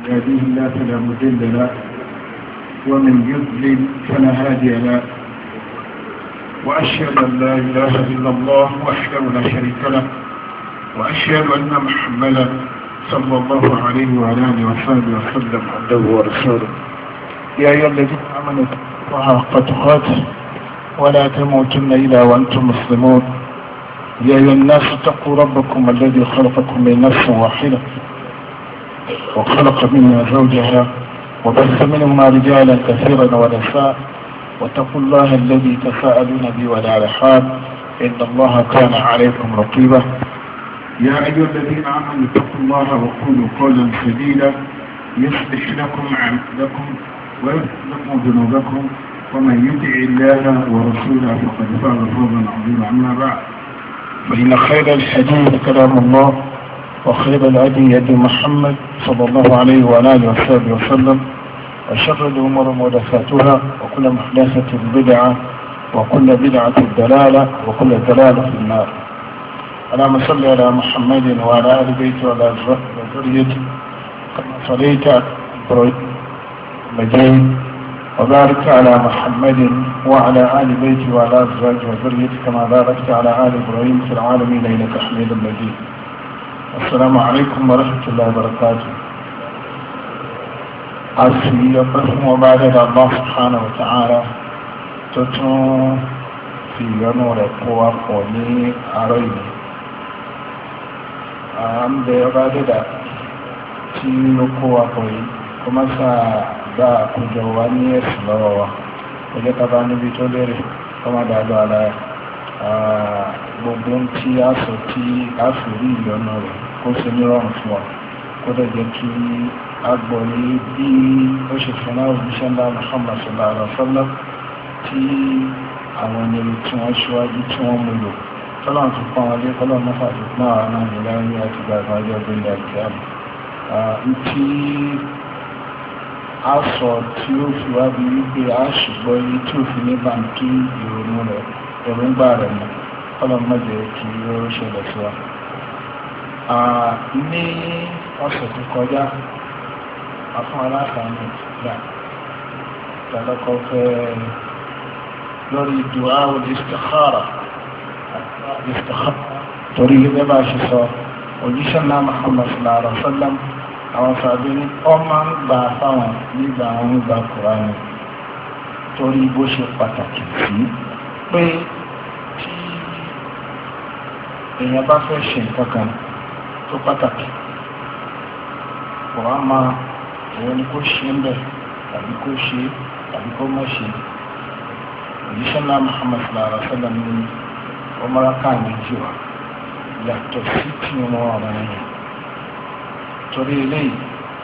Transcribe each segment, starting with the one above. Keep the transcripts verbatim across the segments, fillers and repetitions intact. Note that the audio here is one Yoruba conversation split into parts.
يهديه الله فلا مضل له ومن يضلل فلا هادي له وأشهد أن لا إله إلا الله وحده لا شريك له وأشهد أن محمدا صلى الله عليه وعلى آله وصحبه وسلم عبده ورسوله يا أيها الذين آمنوا اتقوا الله حق تقاته ولا تموتن إلا وأنتم مسلمون يا أيها الناس اتقوا ربكم الذي خلقكم من نفس واحدة وخلق منها زوجها وبث منهما رجالا كثيرا ونساء واتقوا الله الذي تساءلون به والأرحام إن الله كان عليكم رقيبا يا أيها الذين آمنوا اتقوا الله وقولوا قولا سديدا يصلح لكم أعمالكم ويغفر لكم ذنوبكم ومن يطع الله ورسوله فقد فاز فوزا عظيما. أما بعد فإن خير الحديث كلام الله وخير الهدي هدي محمد صلى الله عليه وعلى آله وصحبه وسلم وشر الأمور محدثاتها وكل محدثة بدعة وكل بدعة ضلالة وكل ضلالة في النار. اللهم صل على محمد وعلى آل بيته وعلى ذريته كما صليت على إبراهيم مجيد وبارك على محمد وعلى آل بيته وعلى أزواجه وذريته كما باركت على آل إبراهيم في العالمين إنك حميد مجيد. السلام عليكم ورحمة الله وبركاته. أسي يقسم وبعد الله سبحانه وتعالى تتون في ينور القوى قولي أريني أم بيبعد ذلك tí ó kó wa pọ̀ yìí kó má sáà bá àkójọ wa ní ẹ̀sìn lọ́wọ́ wa ó jẹ́ ká bá níbi tó lérè kó má dáadọ́ ara gbogbo tí a sọ tí a fi rí ìyọnu rẹ̀ kó ṣe nírọ̀rùn fún wa kó dẹ̀ jẹ́ kí a gbọ́ ní bí ó ṣe fún náà òjíṣẹ́ ńlá Muhammad sallallahu alaihi wasallam tí àwọn ènìyàn tí wọ́n ṣíwájú tí wọ́n mú lò tọ́lọ́run ti pọ́n wọn lé kọ́lọ́run mọ́fà ti pọ́n àwọn náà nílẹ̀ àti gbàgbọ́ ọjọ́ gbẹ̀lẹ̀ àti àmì tí a sọ tí ó fi wá bí wípé a ṣùgbọ́n yìí tí ó fi ní báńkì ìrònú rẹ̀ èròǹgbà rẹ̀ mọ̀ ọlọ́mọdé kí ó ṣẹlẹ̀ sí wa. Ní ọ̀sẹ̀ tó kọjá afún aláǹfààní gbà ìdálọ́kọ̀ fẹ́ lórí dùá al-istikhara torí gẹ́gẹ́ bá ṣe sọ òjíṣẹ́ náà Muhammad sallallahu alaihi wasallam àwọn sàbí ní ọmọ ń gbà fáwọn nígbà àwọn ìgbà Kùránì torí bó ṣe pàtàkì sí pé tí èèyàn bá fẹ́ ṣe nǹkan kan tó pàtàkì kò wá máa èèyàn ni kó ṣe ń bẹ̀ tàbí kó ṣe tàbí kó má ṣe òjíṣẹ́ náà Muhammad sallallahu alaihi wasallam ní ọmọ rákà méjì wá yàtọ̀ sí tí wọ́n ọ̀rọ̀ ẹ̀yìn torí eléyìí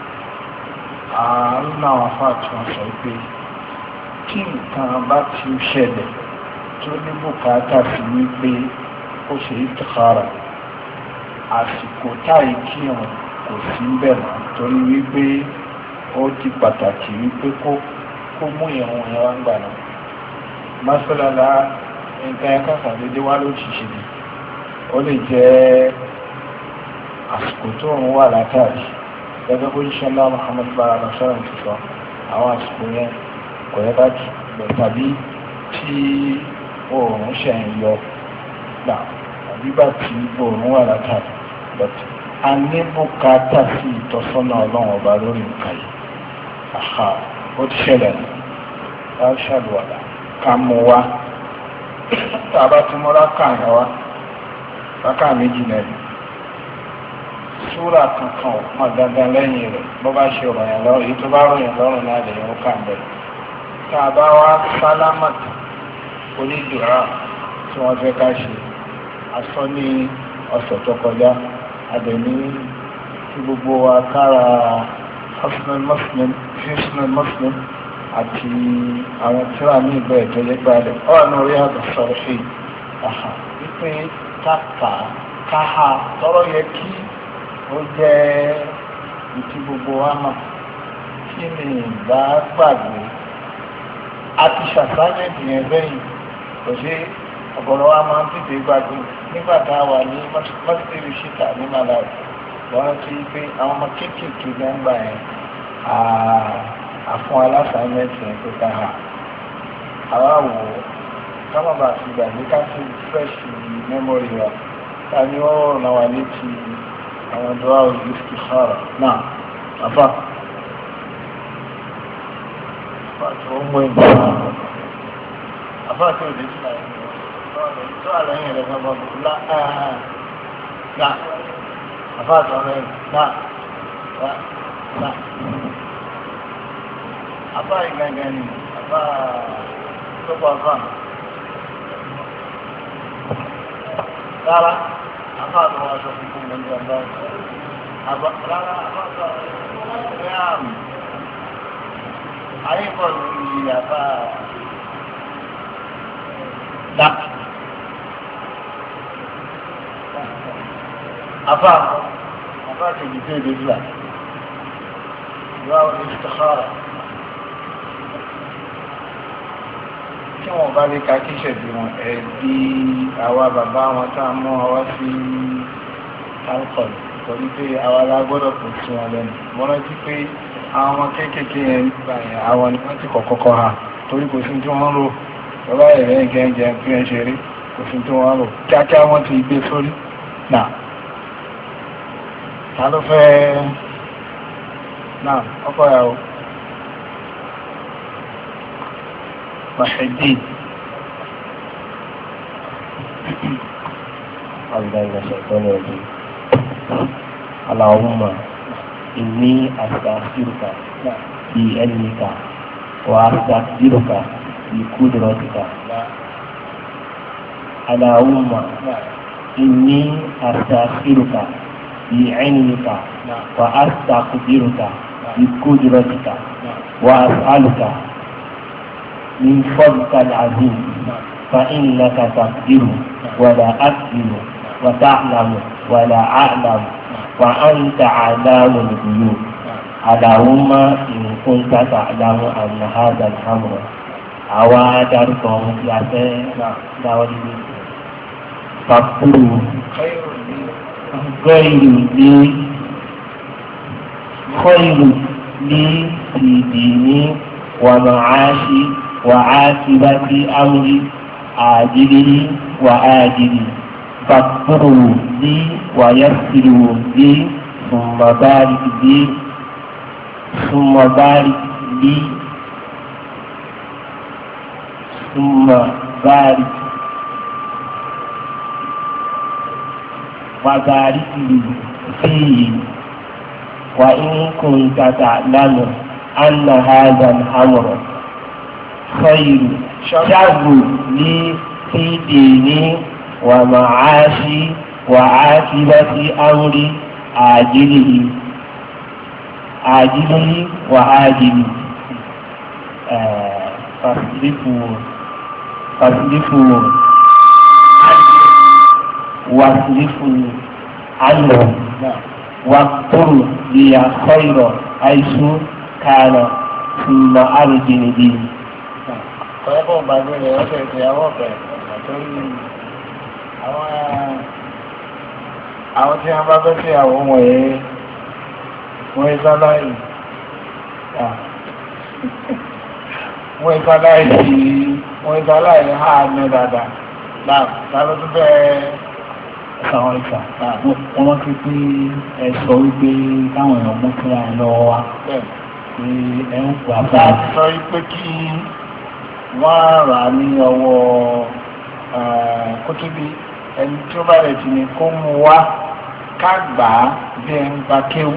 ààrùn náà afá tí wọ́n sọ pé tí nǹkan bá ti ṣẹlẹ̀ tó ní bùkátà sí wípé ó ṣe ìtìkára àsìkò táì kí wọn kò sí bẹ̀rẹ̀ torí wípé ó ti pàtàkì wípé kó kó mú ìrun yẹn wá ń gbà náà mọ́sálálá nǹkan ẹ̀ka sàdédé wá ló ṣiṣẹ́ ni ó lè jẹ́ àsìkò tó ń wà látàrí gẹ́gẹ́ bó ṣiṣẹ́ ńlá Muhammad bára lọ́sọ̀rọ̀ ti sọ àwọn àsìkò yẹn kò yẹ láti lọ tàbí tí oòrùn ṣe ń yọ gbà tàbí bá tí oòrùn wà látàrí but a ní bùkátà sí ìtọ́sọ́nà ọlọ́run ọba lórí nǹkan yìí àhà ó ti ṣẹlẹ̀ láì ṣàlùwàlà ká mú wa tá a bá ti mú rákà yẹn wá rákà méjì lẹ́nu súrà kankan ò pọn dandan lẹ́yìn rẹ̀ bó bá ṣe ọ̀rọ̀ yẹn lọ́rùn èyí tó bá rọ̀ yẹn lọ́rùn náà lè yẹn ó kà ń bẹ̀. tá a bá wá sálámàtì onídùúrà tí wọ́n fẹ́ ká ṣe asọ́ ní ọ̀sẹ̀ tó kọjá àbẹ̀ní tí gbogbo wa kára Hisnul Muslim Hisnul Muslim àti àwọn tíra ní ìgbẹ́ ìtọ́jẹ́ gbàdẹ̀ ọ̀rọ̀ náà rí àgbà sọ̀rọ̀ sí àhà wípé káàkà káha tọrọ yẹ kí ó jẹ́ ìtí gbogbo wa mọ̀ kí ni ìgbà gbàgbé àti ṣàṣàyẹ̀dì yẹn bẹ́yìn kò sí ọ̀gọ̀rọ̀ wa máa ń tètè gbàgbé nígbà tá a wà ní mọ́tìrì ṣìkà ní Malawi wọ́n ti pé àwọn ọmọ kéékèèké gbẹ́ngbà yẹn àfún aláṣàmẹ́tì ẹ̀ tó ká hà àwa wò ó ká má bàa fi gbàgbé ká fi fresh memory wa ká ní ó ràn wá létí àwọn dọ́wà òjò istikhara náà àfà àfà tó ń mú ìgbà àfà tó lè tún àyè tó àlẹ́yìn rẹ̀ fẹ́ bọ́ lá náà àfà tó rẹ̀ náà náà àfà ìgbàgbẹ́ ni àfà tó bọ̀ àfà rárá àfà tó wá aṣọ fún fún ọjọ́ ọjọ́ àbá rárá àfà tó rẹ̀ àmì ayé pọ̀ lórí àfà dá àfà àfà kejì tó èdè fúlà ìwà istikhara tí wọ́n bá lè ka kí ṣẹ̀dí wọn ẹ̀bí àwa bàbá wọn tá a mú àwa sí alcohol torí pé àwa la gbọ́dọ̀ kò sí wọn lẹ́nu wọ́n rántí pé àwọn ọmọ kéékèèké yẹn nígbà yẹn àwọn ni wọ́n ti kọ̀kọ́ kọ́ ha torí kò sí tí wọ́n rò bàbá ẹ̀rẹ́ gẹ́gẹ́ bí wọ́n ṣe rí kò sí tí wọ́n rò kíákíá wọ́n ti gbé sórí náà ta ló fẹ́ náà ọkọ̀ ìyàwó Wahidin Allahumma inni astaghfiruka bi ilmika wa astaghfiruka bi qudratika Allahumma inni astaghfiruka bi ilmika wa astaghfiruka bi qudratika wa as'aluka من فضلك العظيم فإنك تقدر ولا أقدر وتعلم ولا أعلم وأنت علام الغيوب اللهم إن كنت تعلم أن هذا الأمر أوادركم يا داودي فاغفروا غير لي خير لي في ديني ومعاشي وعاقبة أمري عاجله وآجله فاغفروا لي ويسروا لي ثم بارك لي ثم بارك لي ثم بارك وبارك لي فيه وإن كنت تعلم أن هذا الأمر خير شر لي في ديني ومعاشي وعاقبة أمري عاجله عاجله وآجله فاصرفوا فاصرفوا واصرفوا عنه واقتروا لي خير حيث كان ثم أرجني به ọ̀pọ̀lọpọ̀ gbàgbé rẹ̀ ọ̀sẹ̀ ìgbéyàwó ọ̀pẹ̀ àtọ́rí àwọn àwọn tí wọ́n bá fẹ́ sí àwọn ọmọ ẹ̀ wọ́n ìsáláì wọ́n ìsáláì sí wọ́n ìsáláì ha ní dáadáa náà lálọ́ tó bẹ́ẹ̀ Àwọn ìfà wọ́n wọ́n kí pé ẹ sọ wípé káwọn èèyàn mú fún àwọn lọ́wọ́ wá pé ẹ ń gbà bá sọ wípé kí wọ́n rà ní ọwọ́ kótóbi ẹni tí ó bá rẹ̀ ti ní kó mú wá ká gbà á bí ẹ ń gba kéwù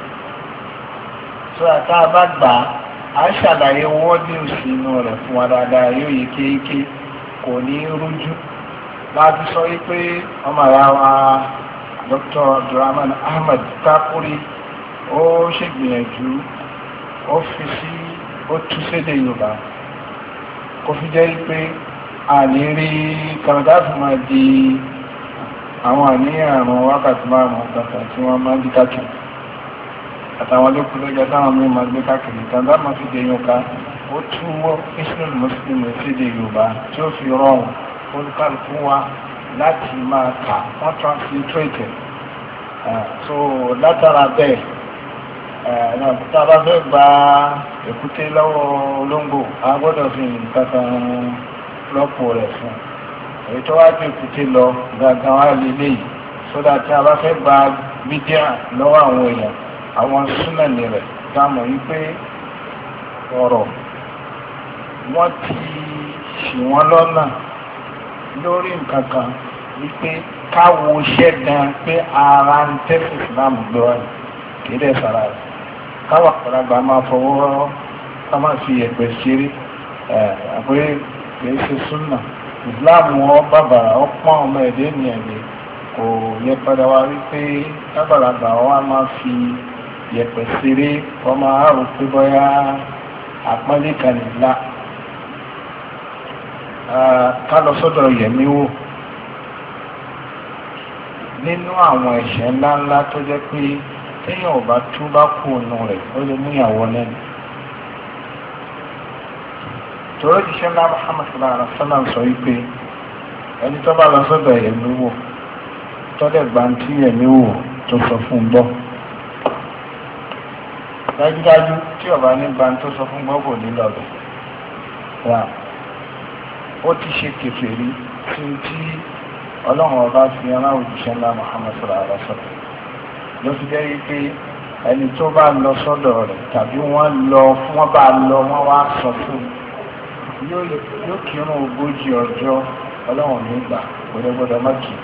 tó àtà bá gbà á á ṣàlàyé wọ́ọ̀dì òsínú rẹ̀ fún wa dáadáa yóò yé kéèké kò ní rújú láti sọ wípé ọmọ àyà wa Doctor Abdulrahman Ahmed Takuri ó ṣègbìyànjú ó fi sí ó tú sédè Yorùbá kò fi jẹ́ pé a lè rí kàrọ̀dáfì máa di àwọn àníyàn àrùn wákàtí márùn-ún kàtà tí wọ́n máa ń di káàkiri àtàwọn olókùn lọ́jọ́ táwọn mí máa gbé káàkiri kàrọ̀dá máa fi dé Yorùbá ó túwọ́ Islam Muslim sédè Yorùbá tí ó fi rọrùn olùkàlùkù wa láti máa kà wọ́n transliterate so látara bẹ́ẹ̀ tá a bá fẹ́ gba èkúté lọ́wọ́ olóńgbò a gbọ́dọ̀ fi nǹkan kan rọ́pò rẹ̀ fún èyí tó wá ju èkúté lọ gangan wá lélẹ̀ yìí sódà tí a bá fẹ́ gba mídíà lọ́wọ́ àwọn èèyàn àwọn súnmọ̀nì rẹ̀ tá a mọ̀ wípé ọ̀rọ̀ wọ́n ti ṣì wọ́n lọ́nà lórí nǹkan kan wípé káwo iṣẹ́ gan pé ara ń tẹ́sí ìsìlámù gbé wá ní kéde sára rẹ̀ káwọn àgbàlagbà máa fọwọ́ ká máa fi ẹ̀pẹ̀ ṣeré àpé kìí ṣe súnà ìsìlámù wọn bàbà ọpọ́n ọmọ ẹ̀dẹ́ ènìyàn lè kò yẹ padà wá wípé àgbàlagbà wọn máa fi ẹ̀pẹ̀ ṣeré wọn máa rò pé bóyá àpọ́nlé kan nìlá ká lọ sọ́dọ̀ yẹ̀mí wò nínú àwọn ẹ̀ṣẹ̀ ńláńlá tó jẹ́ pé téèyàn ò bá tú bá kú ònà rẹ̀ ó lè mú ìyàwó lẹ́nu. tòró jíṣẹ́ ńlá Muhammad sallallahu alaihi wasallam sọ wípé ẹni tó bá lọ sọ́dọ̀ yẹ̀mí wò tọ́lẹ̀ gbantí yẹ̀mí wò tó sọ fún un gbọ́. dájúdájú tí ọba ní gbantí tó sọ fún gbọ́ kò ní lọ́bẹ̀. rà ó ti ṣe kèfèrí tí tí ọlọ́run ọba fi ọlá òjíṣẹ́ ńlá Muhammad sallallahu alaihi wasallam ló fi jẹ́ wípé ẹni tó bá lọ sọ́dọ̀ rẹ̀ tàbí wọ́n lọ wọ́n bá lọ wọ́n wá sọ fún yóò kírun ogójì ọjọ́ ọlọ́run nígbà gbọdọgbọdọ mọ́kì.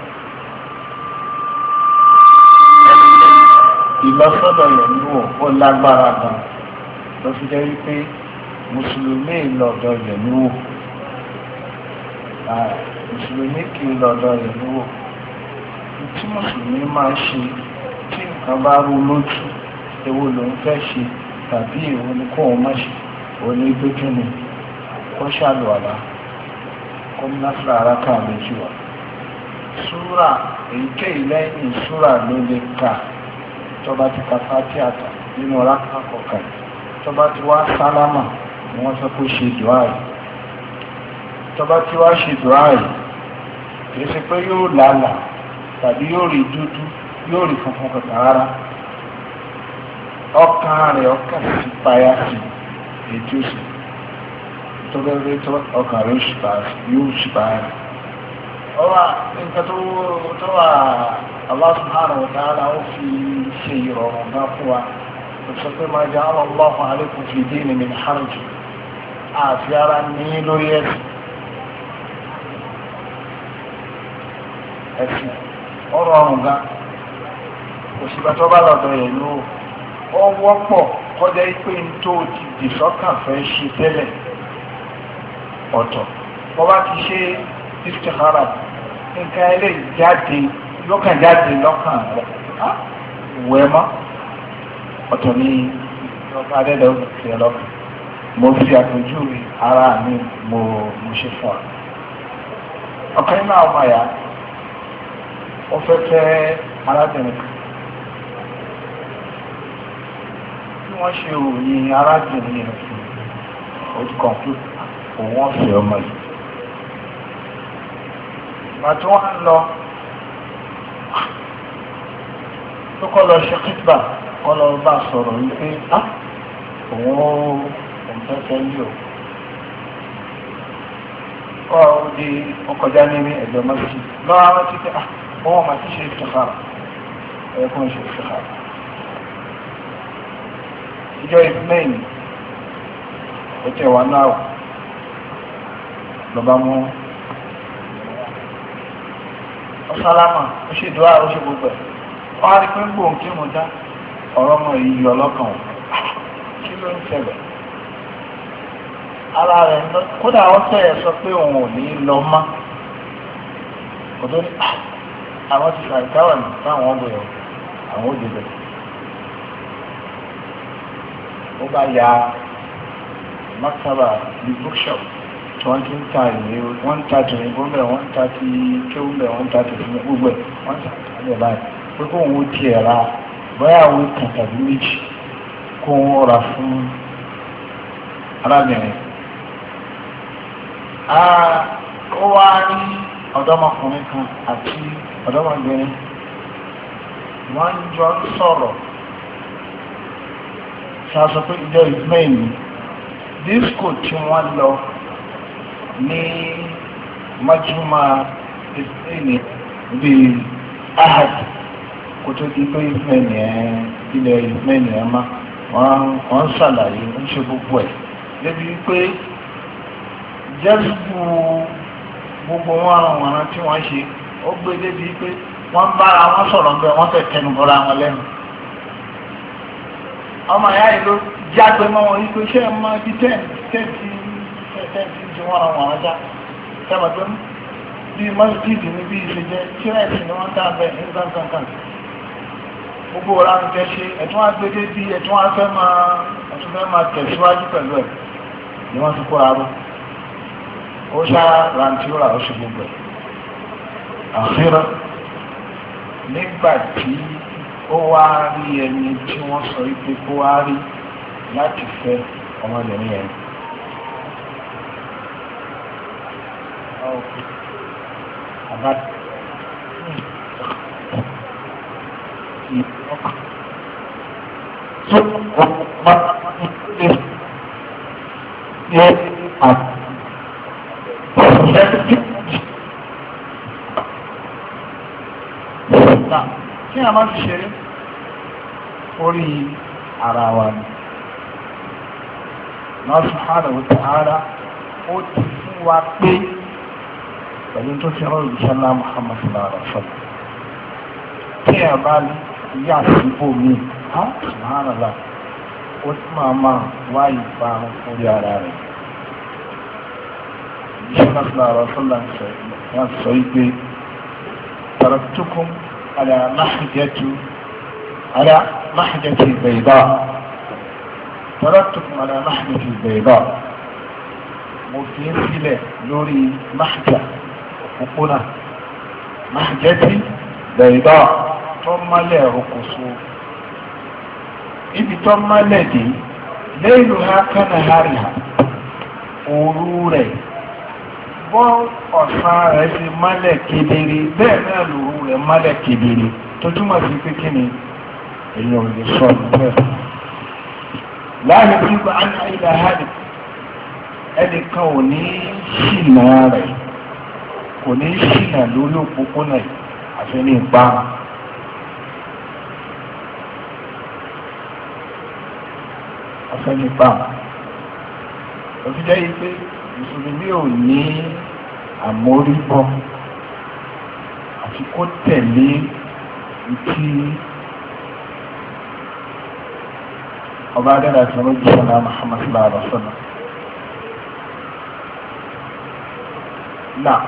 ìlọsọ́dọ̀ yẹn ní wò ó lágbára gan ló fi jẹ́ wípé mùsùlùmí lọ́dọ̀ yẹn ní wò mùsùlùmí kì í lọ́dọ̀ yẹn ní wò tí mùsùlùmí máa ń ṣe tí nǹkan bá rú lójú èwo ló ń fẹ́ ṣe tàbí èwo ni kó òun má ṣe òun ní gbójú ni kó ṣàlùwàlá kó náfìlà ara ká méjì wá. súrà èyíkéyìí lẹ́yìn súrà ló lè kà tó bá ti ka Fátíhà àtà nínú rákà kọ̀ọ̀kan tó bá ti wá sálámà ni wọ́n sọ pé ṣe dùá yìí tó bá ti wá ṣe dùá yìí kì í ṣe pé yóò lálàá tàbí yóò rí dúdú yóò rí funfun kankan rárá ọkàn rẹ̀ ọkàn sí payá sí ètò sí tó bẹ́ẹ̀ tó ọkàn rẹ̀ yóò sì payá rẹ̀. ọwọ́ nǹkan tó wà Allah subhanahu wa ta'ala ó fi ṣe ìrọ̀rùn náà fún wa ó sọ pé ma ja'ala Allahu alaykum fi dini min haraj àti ara ní lórí ẹ̀sìn ẹ̀sìn ọ̀rọ̀ ọ̀rùn gan òṣìbà tó bá lọ́dọ̀ yẹn ló ó wọ́pọ̀ kọjá pé n tó ti dì sọ́kàn fẹ́ ṣe tẹ́lẹ̀ ọ̀tọ̀ wọ́n bá ti ṣe istikhara nǹkan ẹlẹ́ jáde lọ́kàn jáde lọ́kàn rẹ̀ wẹ́ mọ́ ọ̀tọ̀ ní ọba adẹ́dẹ́ ó ti ẹ̀ lọ́kàn mo fi àpèjúwe ara mi mo mo ṣe fún ọ ọ̀kan nínú àwọn ọmọ yà ó fẹ́ fẹ́ arábìnrin kan tí wọ́n ṣe òyìn arábìnrin yẹn fún ojú kọ̀ǹpútà òun wọ́n fẹ́ ọmọ yìí. ìgbà tí wọ́n ń lọ tó kọ́ lọ ṣe kíkbà kọ́ lọ bá sọ̀rọ̀ wípé á òun ó òun fẹ́ fẹ́ yí o. kọ́ ọ di ọkọjá ní ẹ̀gbẹ́ mọ́tì lọ́wọ́ àwọn títí á wọ́n máa ti ṣe istikhara ẹ̀kún ṣe istikhara. ìjọ ìpínlẹ̀yìn ó tẹ̀ wá náà lọ́ba mú ọ̀sálámà ó ṣe dùá ó ṣe gbogbo ẹ̀ wọ́n á rí pé gbòǹ kí mo dá ọ̀rọ̀ ọmọ yìí ọlọ́kàn ò kí ló ń ṣẹlẹ̀ ara rẹ̀ kódà wọ́n tẹ̀ sọ pé òun ò ní lọ mọ́ kò tó ní àwọn ti ṣàìkáwà ní táwọn ọgbẹ̀ ọ̀ àwọn òjò bẹ̀rẹ̀ ó bá ya maktaba ní bookshop tí wọ́n ti ń ta ìwé wọ́n ń ta tòyìnbó bẹ̀ wọ́n ń ta ti kéwú bẹ̀ wọ́n ń ta tòyìnbó gbogbo ẹ̀ wọ́n ń ta àbẹ̀ báyìí pé kó òun ó tiẹ̀ ra bóyá àwọn kan tàbí méjì kó òun rà fún arábìnrin. ó wá rí ọ̀dọ́mọkùnrin kan àti ọ̀dọ́mọbìnrin wọ́n jọ ń sọ̀rọ̀ ṣàṣọ pé ìjọ ìsmaili disco tí wọ́n lọ ní májúmọ́ ìsmaili bíi ahad kò tó di pé ìsmaili ẹ̀ ilẹ̀ ìsmaili ẹ̀ má wọ́n ṣàlàyé ń ṣe gbogbo ẹ̀ débi wípé jẹ́sùkú gbogbo wọn àwọn ọ̀ràn tí wọ́n ṣe ó gbé débi wípé wọ́n bára wọn sọ̀rọ̀ bẹ́ẹ̀ wọ́n fẹ́ tẹnu bọ́ra wọn lẹ́nu ọmọ ìyá yìí ló jágbe mọ́ wọn wípé ṣé ẹ máa bí tẹ́ǹtì tẹ́ǹtì tẹ́ǹtì tí wọ́n ra wọn ajá tẹ́wọ̀ tó ń bí mọ́sídìí ní bí ìṣèjẹ́ ṣírẹ́ẹ̀sì ni wọ́n dá bẹ́ẹ̀ ní kankan gbogbo ọ̀rá ń jẹ́ ṣe ẹ̀tún agbédé bí ẹ̀tún afẹ́ máa ẹ̀tún fẹ́ máa tẹ̀síwájú pẹ̀lú ẹ̀ ni wọ́n ti kó arú ó ṣá rantíra ó ṣe gbogbo ẹ̀ àfihàn nígbà tí ó wá rí ẹni tí wọ́n sọ wípé kó wá rí láti fẹ́ ọmọbìnrin yẹn àbá so ọmọ yẹ àti kí a máa fi ṣeré orí ara wa ni Allah subhanahu wa ta'ala ó ti fún wa pé pẹ̀lú tó fi rán ìṣẹ́lá Muhammad sallallahu alaihi wa sallam kí a bá yà síbò mí ha subhanallah ó ti máa máa wá ìbá orí ara rẹ̀ ìṣẹ́lá sallallahu alaihi wa sallam wọ́n sọ wípé taraktukum على محجة على محجة البيضاء تركتكم على محجة البيضاء مفين سلة لوري محجة وقنا محجة بيضاء ثم لا رقصوا إذ ثم الذي ليلها كنهارها أوروري bọ́ ọ̀sán rẹ̀ ti mọ́lẹ̀ kedere bẹ́ẹ̀ náà lòrú rẹ̀ mọ́lẹ̀ kedere tó túmọ̀ sí pé kí ni èèyàn lè sọ bẹ́ẹ̀. láàrin tí bá ń ṣe ilẹ̀ hàdì ẹnìkan ò ní ṣìnà rẹ̀ kò ní ṣìnà lórí òpópónà àfi ní ipa. àfi ní ipa. òfin jẹ́ yìí pé mùsùlùmí ò ní àmóríbọ́ àti kó tẹ̀lé ìtí ọba adẹ́rẹ́ àti ọlọ́jì sọ́nà Muhammad sallallahu alaihi wa sallam. náà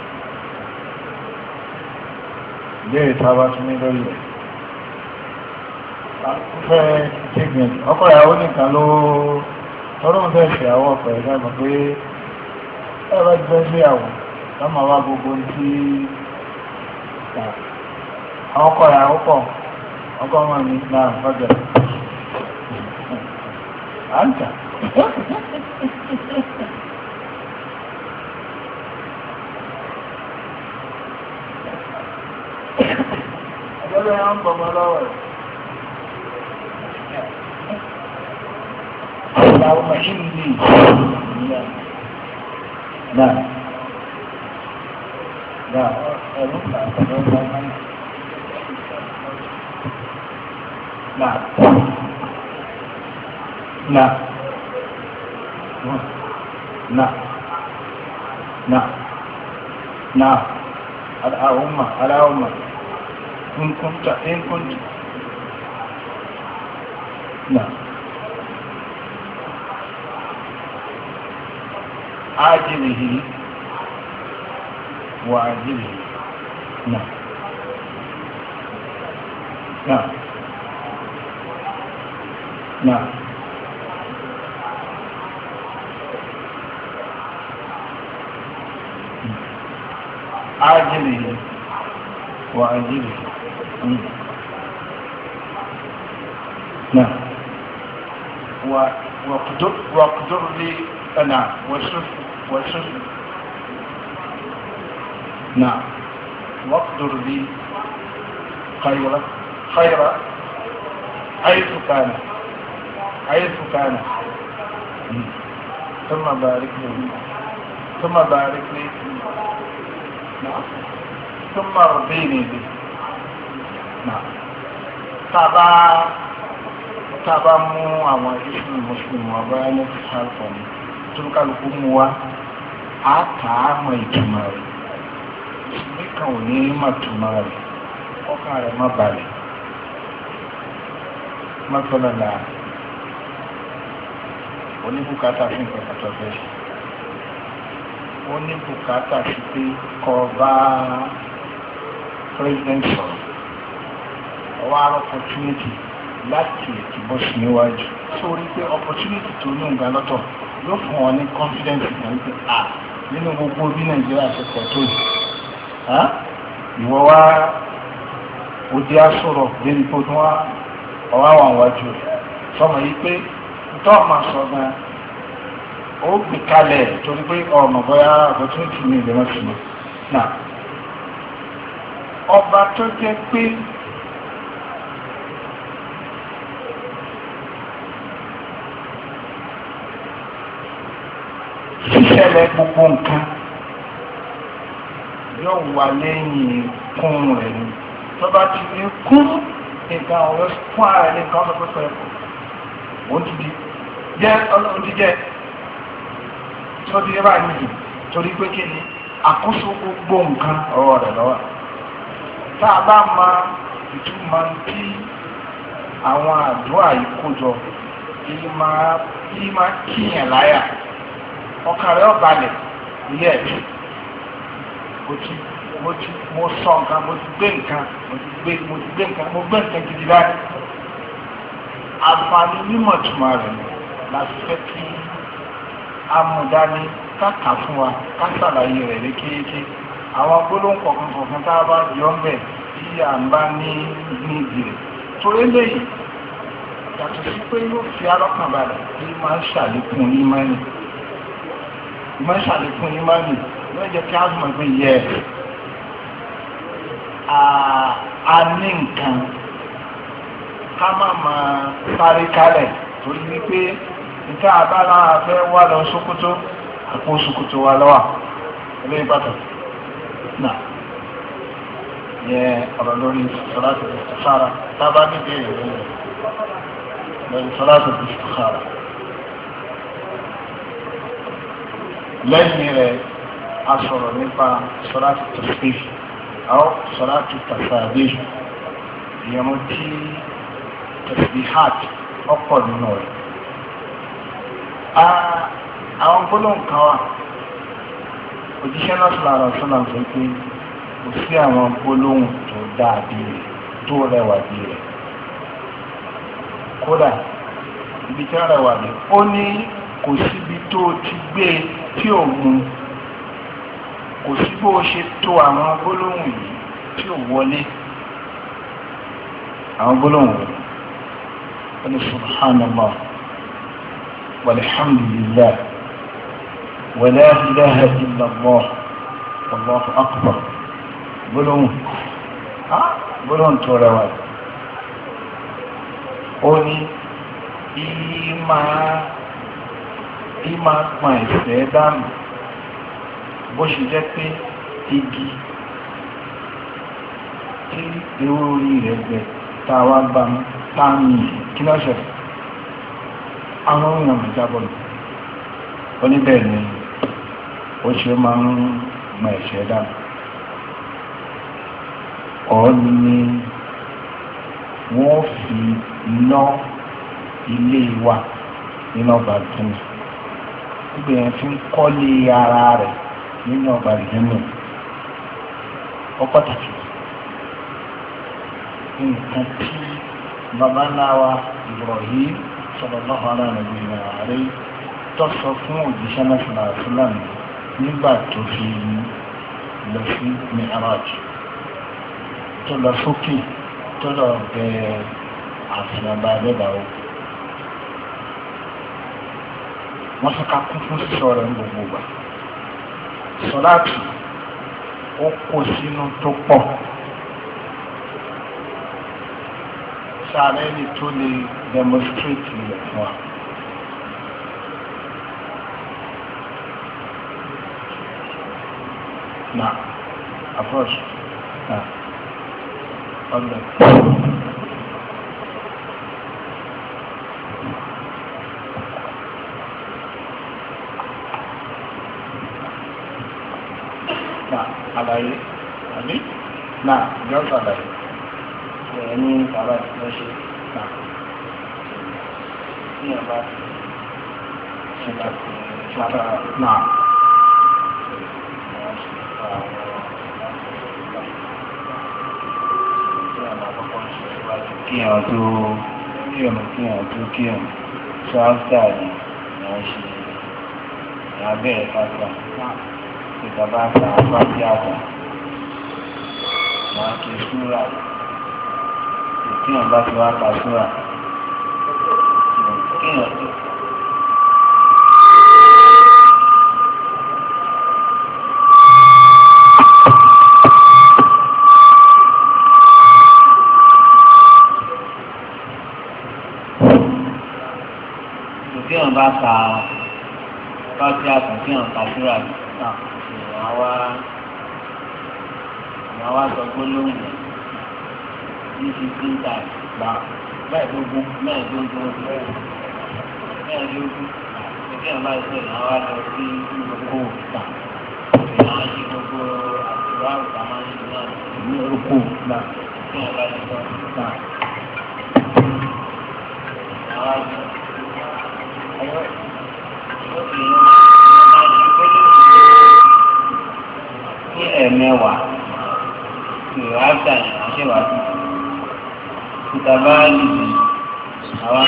ìbéèrè tá a bá tún ní lórí rẹ̀ fẹ́ kíkìn ọkọ ìyàwó nìkan ló tọ́lọ́mù fẹ́ ṣe àwọn ọ̀pọ̀ ẹ̀dá mọ̀ pé ẹ̀rọ jẹ́ sí àwọ̀ lọ́mọ wá gbogbo tí àwọn ọkọ̀ ìyàwó pọ̀ ọkọ̀ wọn ní náà fọ́jọ́ àǹtà ọjọ́ yẹn ń bọ̀ mọ́ lọ́wọ́ rẹ̀ اللهم إني لا لا لا لا لا لا لا على أمة على أمة إن كنت إن كنت لا عاجله وعاجله نعم نعم نعم عاجله وعاجله نعم واقدر واقدر لي أنا وشف وشف نعم واقدر لي خيرا خيرا حيث كان حيث كان ثم بارك لي ثم بارك لي ثم ارضيني به نعم tàbá tàbá mú àwọn ìṣúná mùsùlùmí wà báyá ní ṣàlùfọ̀ ní tó kálukú mú wa á kà á mọ ìtumọ̀ rẹ̀ ìṣúná kan ò ní mọ̀ ìtumọ̀ rẹ̀ ọkàn rẹ̀ má balẹ̀ mọ́tọ́lọ́lá oníbùkátà fún ìpẹ̀kọ̀ tó fẹ́ ṣe oníbùkátà sí pé kó bá president sọ̀rọ̀ ọwọ́ àrùn opportunity láti ìbọ̀ sí níwájú sórí pé opportunity tó ní ìgbà lọ́tọ̀ yóò fún ọ ní confidence kan pé à nínú gbogbo bí nàìjíríà ṣe pọ̀ tó yìí ìwọ wá òdi àsọ̀rọ̀ débi tó tún wá ọwọ́ àwọn àwájú rẹ̀ sọmọ yìí pé tó ọmọ sọ gan ó gbé kalẹ̀ torí pé ọmọ bóyá opportunity ní ìlú mọ́tò ní náà ọba tó jẹ́ pé ṣíṣẹlẹ̀ gbogbo nǹkan yóò wà lẹ́yìn kún rẹ̀ ni tó bá ti ní kún nǹkan ọ̀rọ̀ fún ara ẹni nǹkan ọ̀sọ̀ pẹ́pẹ́ ẹ̀kọ́ òun ti di jẹ́ ọlọ́run ti jẹ́ tó ti rà nìyí torí pé kí ni àkóso gbogbo nǹkan ọwọ́ rẹ̀ lọ́wọ́ tá a bá ma ìtumọ̀ tí àwọn àdúrà yìí kó jọ kí máa kíyàn láyà ọkàn rẹ̀ ọ̀balẹ̀ yẹ mo ti mo ti mo sọ nǹkan mo ti gbé nǹkan mo ti gbé mo ti gbé nǹkan mo gbé nǹkan gidi láti àǹfààní mímọ̀ túmọ̀ rẹ̀ láti fẹ́ kí amúdání káàkà fún wa ká ṣàlàyé rẹ̀ lékéyéké àwọn gbólóhùn kọ̀ọ̀kan kọ̀ọ̀kan tá a bá yọ ń bẹ̀ tí à ń bá ní ní ìdí rẹ̀ torí lẹ́yìn yàtọ̀ sí pé yóò fi alọ́kàn balẹ̀ kí máa ń ṣàlékún ní mẹ́rin máa ń ṣàlékún ní mẹ́rin ló jẹ́ kí á mọ̀ pé yẹ a ní nǹkan ká má máa sáré kálẹ̀ torí wípé nǹkan àbára afẹ́ wà lọ Sókótó àpò Sókótó wa lọ́wọ́ ẹgbẹ́ ìbátan náà yẹ ọ̀rọ̀ lórí sọ́láṣì ìsìkára tábà níbi èrè lórí sọ́láṣì ìsìkára lẹ́yìn rẹ̀ a sọ̀rọ̀ nípa sọ́láṣì tẹ̀síbí àwọn sọ́láṣì tàṣàbí ìyẹn tí tẹ̀síbí hàt ọ̀pọ̀ nínú rẹ̀ àwọn gbólóhùn kan wà òjíṣẹ́ náà sọ̀rọ̀ àrọ̀ sọ́nà sọ pé kò sí àwọn gbólóhùn tó dàbí rẹ̀ tó rẹwà bí rẹ̀ kódà ibi tí wọ́n rẹwà bí ó ní kò síbi tó ti gbé tí ò mú kò sí bó ṣe tó àwọn gbólóhùn yìí tí ò wọlé àwọn gbólóhùn rẹ̀ ó ní subhanallah walhamdulillah wala ilaha illallah wallahu akbar gbólóhùn gbólóhùn tó rẹwà ó ní ìmá pa ìfẹ́ dànù bó ṣe jẹ́ pé igi tí ewé orí rẹ̀ gbẹ tàwa bá tààmì kí náà ṣẹlẹ̀ àwọn èèyàn ìjábọ̀ lọ oníbẹ̀ ni ó ṣe máa ń gbà ẹ̀ṣẹ̀ dànù ọ̀ọ́ni ni wọ́n fi ná ilé wa nínú ọgbà ìdúnnù gbogbo yẹn fi ń kọ́lé ara rẹ̀ nínú ọgbà ìdúnnù ó pàtàkì nǹkan tí bàbá ńlá wa Ibrahim sallallahu alaihi wa sallam tó sọ fún òjíṣẹ́ náà sallallahu alaihi wa sallam nígbà tó fi lọ sí Mi'raj tó lọ sókè tó lọ bẹ àfihàn bá dẹ́dàwó wọ́n fi ká kún fún sísọ rẹ̀ ń gbogbo gbà sọ́láàtì ó kó sínú tó pọ̀ sáré ní tó lè demonstrate rẹ̀ fún wa. Na approach na ọgbẹ. Na àlàyé àbí na just àlàyé. Ẹ ní bàbá ìfẹ́ ṣe na ní ọba ṣe láti ṣe na. Kíyàn tó kíyàn kíyàn tó kíyàn ṣááṣá yìí wọ́n ṣe ìyàbẹ̀rẹ̀ fásitì ìjọba àti àpáti àgbà wọ́n ké súrà kíyàn bá ti wá pa súrà kíyàn tó. Tí wọ́n bá ka bá tí a kàn tí wọ́n ka síra náà ìwọ̀n wá ìwọ̀n wá sọ gbólóhùn ní fifteen times gba mẹ́ẹ̀ẹ́dógún mẹ́ẹ̀ẹ́dógún mẹ́ẹ̀ẹ́dógún tí wọ́n bá sọ ìwọ̀n wá lọ sí gbogbo ìta ìwọ̀n á ṣe gbogbo àtúrà òkà máa ń ṣe náà ní orúkọ náà tí wọ́n bá sọ náà ìwọ̀n á sọ. Ní ẹ̀mẹ́wàá ìrọ̀ áfíà àṣẹwàá títà bá lùdì àwọn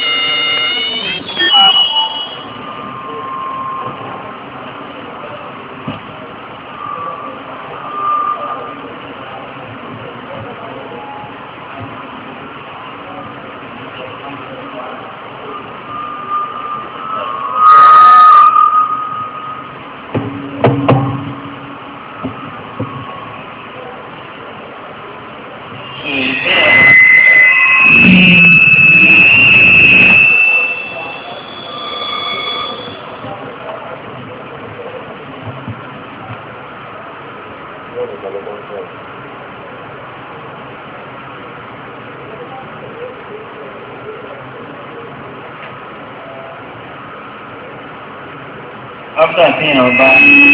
after tí èèyàn bá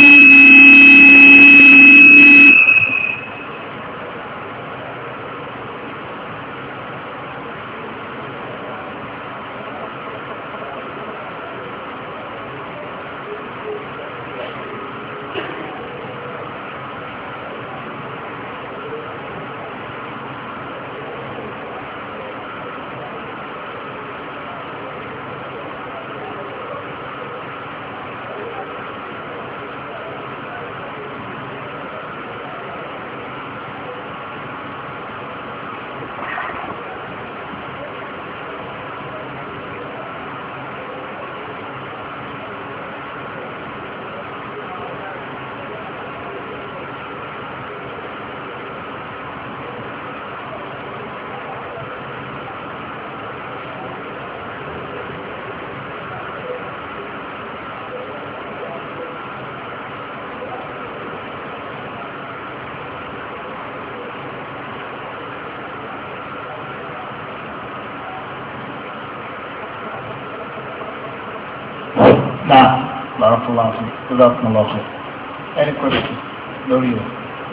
Nah, barakallahu fi, jazakumullahu khair. Any question? Lórí o.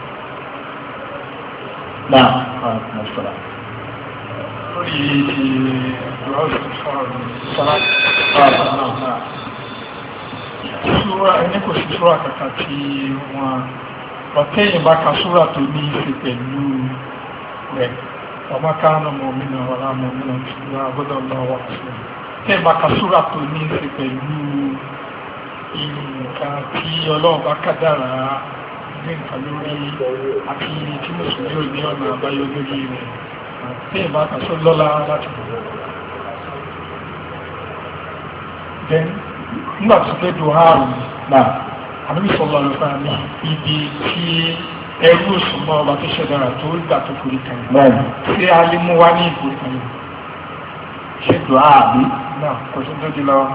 Nah, alaikum assalam. Lórí ti ìrọ́sì fọ́ọ̀rọ̀ sára náà. Súra ẹni kò sí súra kàkà tí wọ́n ọ̀tẹ́yìn bá ka súra tó ní ìṣe pẹ̀lú rẹ̀. Ọmọ káánà mọ̀mínà wà láàmọ̀mínà tí wọ́n agbọ́dọ̀ lọ́wọ́ sí. Tẹ́yìn bá ka súra tó ní ìṣe pẹ̀lú nǹkan tí ọlọ́run bá kádàrá ní nǹkan lórí àti tí mùsùlùmí ò ní ọ̀nà àbáyọ lórí rẹ̀ tí ìbá kàṣọ lọ́lá láti bọ̀. then nígbà tó fẹ́ dùn ààrùn náà àbí sọ̀rọ̀ rẹ̀ fún mi ibi tí ẹrú òsùnmọ́ ọba tó ṣẹ̀dára tó gbà tó forí kalẹ̀ tí a lè mú wá ní ìforí kalẹ̀ ṣe dùn àbí náà kò sí tó di lọ́wọ́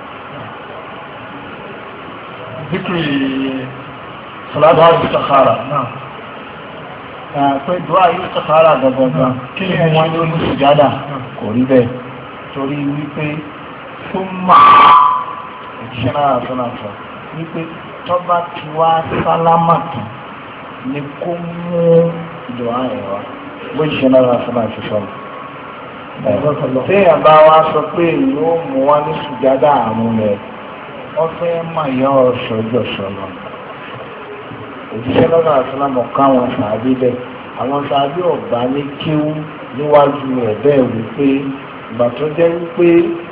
zikiri sọládọ́ istikhara náà pé dùá istikhara gangan kí ni wọ́n ní ní sùjádà kò rí bẹ́ẹ̀ torí wípé fún máa òjíṣẹ́ náà sọ́nà sọ wípé tọ́ba ti wá sálámà tán ni kó mú dùá ẹ̀ wá bó ṣe náà sọ́nà ṣe sọ́nà. téèyàn bá wá sọ pé èyí ó mú wá ní sùjádà àrùn rẹ̀ wọ́n fẹ́ mà yọ ọ̀ṣọ́jọ́ sọ̀nà. òjíṣẹ́ náà sọ́nà mọ̀ káwọn sàábí bẹ́ẹ̀ àwọn sàábí ọ̀gbá ní kíú níwájú ẹ̀ bẹ́ẹ̀ wípé ìgbà tó jẹ́ wípé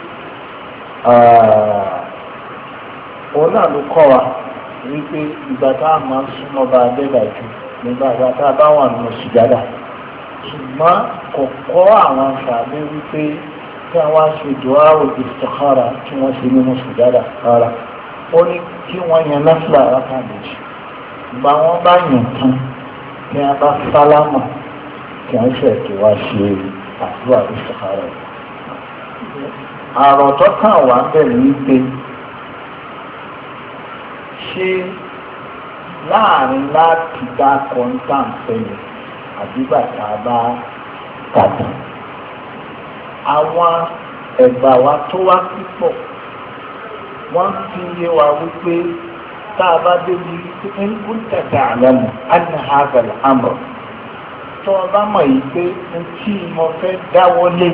òun náà ló kọ́ wa wípé ìgbà tá a máa ń súnmọ́ bá a dẹ́gbà jù nígbà tá a bá wà nínú sùjádà ṣùgbọ́n kò kọ́ àwọn sàbí wípé kí wọ́n ṣe dùá istikhara tí wọ́n ṣe nínú sùjádà rárá ó ní kí wọ́n yan náfìlà rákà méjì ìgbà wọn bá yàn tán kí wọ́n bá sálámà kí wọ́n ṣe kí wọ́n ṣe àdúrà istikhara yìí. àròtọ́ kan wà bẹ́ẹ̀ wípé ṣé láàrin láti dá kọ́ńtà sẹ́yìn àdúgbà tá a bá kàdà àwọn ẹ̀gbà wa tó wá pípọ̀ wọ́n fi yé wa wípé tá a bá débi ń kú tẹ̀tẹ̀ àlẹ́mù ánì hazel amọ̀ tó o bá mọ̀ yìí pé n tí mo fẹ́ dáwọ́ lé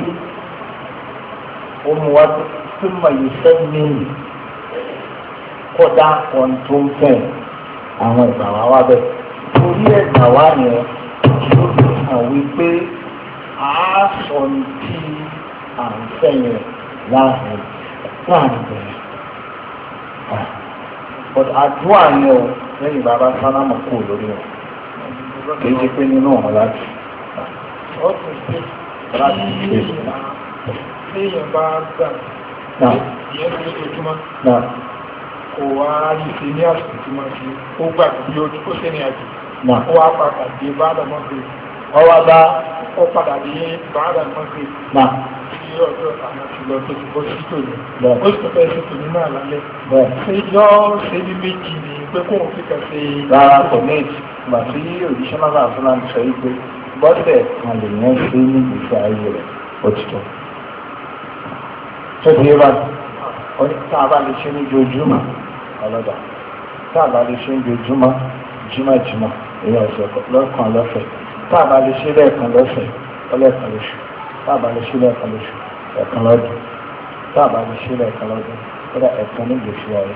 o mú wa tó mọ̀ yìí fẹ́ mí kódà kan tó ń fẹ́ àwọn ẹ̀gbà wa wá bẹ̀ torí ẹ̀gbà wa yẹn ló fi hàn wípé a sọ ní tí à ń fẹ̀yìn láàrin láàrin bẹ̀rẹ̀. but àdúrà yẹn o lẹ́yìn bàbá sálámù kú lórí wọn kì í ṣe pé nínú ọ̀hún láti. ó ti ṣe láti ṣe tí èèyàn bá gbà ìyẹn tó lójoojúmọ́ kò wá ìṣe ní àsìkò tí wọ́n ṣe ó gbà bí ó ṣe ní àjò ó wá padà dé bá àdàmọ́ pé ọwọ́ bá ó padà dé bá àdàmọ́ pé náà tí ọjọ́ àná ti lọ tó ti bọ́ sí tòní bẹ́ẹ̀ ó sì tó fẹ́ sí tòní náà lálẹ́ bẹ́ẹ̀ ṣé yọ ṣe ní méjì ni pé kóun fi kàn ṣe. rárá kò ní ìgbà tí òjíṣẹ́ náà bá fúnra sọ yìí pé bọ́sẹ̀ kan lè yẹn ṣe ní ìgbésí ayé rẹ̀ ó ti tó. tó ti yé báyìí ó ní tá a bá lè ṣe ní ojoojúmọ́ ọlọ́dà tá a bá lè ṣe ní ojoojúmọ́ jímọ̀jímọ̀ èyí ọ̀sẹ̀ lọ́kàn lọ́fẹ̀ẹ́ tá a bá lè ṣe lẹ́ẹ̀kan lọ́sẹ̀ ọlẹ́ẹ̀kan lóṣù tá a bá lè ṣe lẹ́ẹ̀kan lóṣù ẹ̀kan lọ́dún tá a bá lè ṣe lẹ́ẹ̀kan lọ́dún kódà ẹ̀kan ní ìgbésí ayé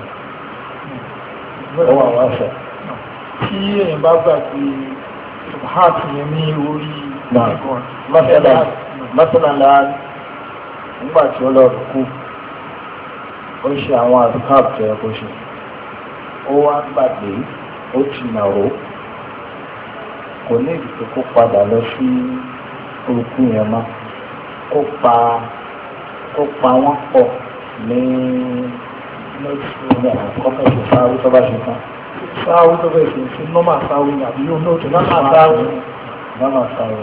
ó wà wá ṣe. tí èèyàn bá gbàgbé heart yẹn ní orí ẹ̀gbọ́n mọ́tàlá ńlá nígbà tí ó lọ kú ó ṣe àwọn àdúkàp tó yẹ kó ṣe ó wá gbàgbé ó ti nàró kò ní ìdìbò kó padà lọ sí orúkú yẹn mọ́ kó pa kó pa wọ́n pọ̀ ní ní àkọ́kọ́ ṣe sáwó tó bá ṣe tán. sáwó tó bẹ̀ ṣe ṣe nọ́mà sáwó ni àbí yóò nóòtù nọ́mà sáwó nọ́mà sáwó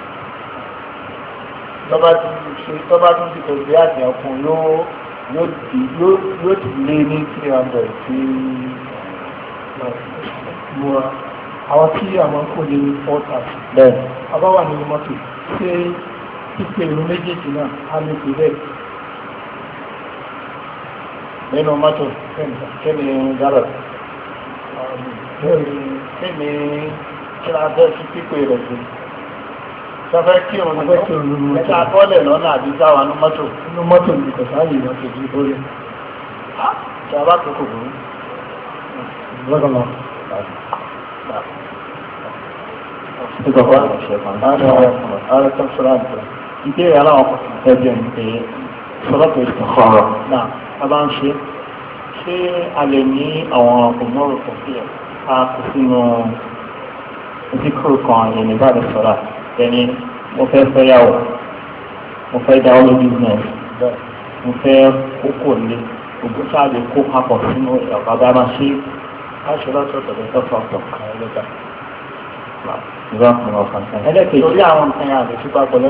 tọ́ba tún ṣe tọ́ba tún ti tẹ̀sí àti ọkùn yóò yóò ti yóò ti lé ní three hundred sí múra àwọn tí àwọn kò lè ní four thirty bẹ́ẹ̀ àbá wà nínú mọ́tò ṣé pípé irun méjèèjì náà á lè pè bẹ́ẹ̀. nínú mọ́tò kí ni gárọ̀ kí ni kí ni a fẹ́ fi pípé rẹ̀ sí sọfẹ́ kí òun ní ẹ̀ka bọ́ọ̀lẹ̀ lọ́nà àbí sáwà ní mọ́tò inú mọ́tò ní kò sáàyè wọn tó di bóyá. ṣe abá tó kò burú. lọ́gọ́lọ́. ìgbàgbọ́ ààrẹ tó sọ́rọ̀ àǹtọ̀ ìbéèrè aláwọ̀ ẹgbẹ́ ń pè é sọ́lọ́pọ̀ ìsọ̀kọ̀rọ̀ náà a bá ń ṣe ṣé a lè ní àwọn òmùrù kọfíà a kò sínú ìdíkùrù kan ìrìn ìbáraẹ̀ sọ̀rọ̀ ẹni mo fẹ́ fẹ́yàwó mo fẹ́ dáwọ́ lórí business mo fẹ́ kókò lé ògbó sáàlì kó papọ̀ sínú ọ̀gá máa ṣe láṣẹ lọ́sọ̀ tọ̀dọ̀ tọ́pọ̀ ọ̀pọ̀ kan lọ́gbà. ìgbà kan ọ̀kan kan. ẹlẹ́kẹ̀ẹ́ torí àwọn nǹkan yà lè fipá pọ̀lẹ́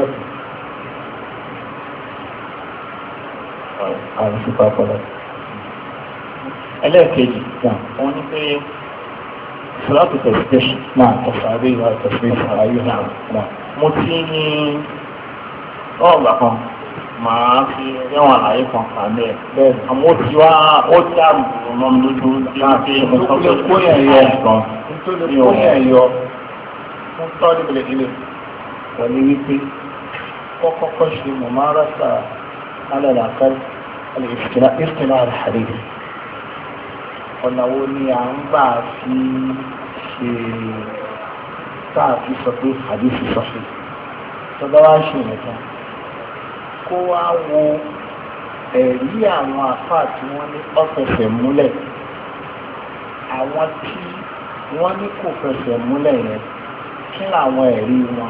àlè fipá pọ̀lẹ́. ẹlẹ́kẹ̀ẹ́jì wọ́n ní pé sọ́láàtù tẹ̀síṣẹ́ náà ọ̀sàrí ìwà tẹ̀síṣẹ́ àyè náà mo ti ní ọ̀gbà kan màá fi ẹ̀wọ̀n àlàyé kan kà mẹ́ ẹ̀ àmọ́ ó ti wá ó ti àbùkù mọ́ mi lójú láti nítorí kóyà yọ nǹkan nítorí kóyà yọ fún tọ́lú ìbílẹ̀ ilé pẹ̀lú wípé kọ́kọ́kọ́ ṣe mọ̀ máa rásà alẹ́ àkàrí alẹ́ ìfìtìlá àdìrí ọ̀nà wo ni à ń gbà fi ṣe táà fi sọ pé àdìsí sọ́fì tọ́gbà wá ṣe nìkan kó wá wo ẹ̀rí àwọn àfáà tí wọ́n ní ọ̀fẹ̀fẹ̀ múlẹ̀ àwọn tí wọ́n ní kò fẹsẹ̀ múlẹ̀ yẹn kí làwọn ẹ̀rí wọn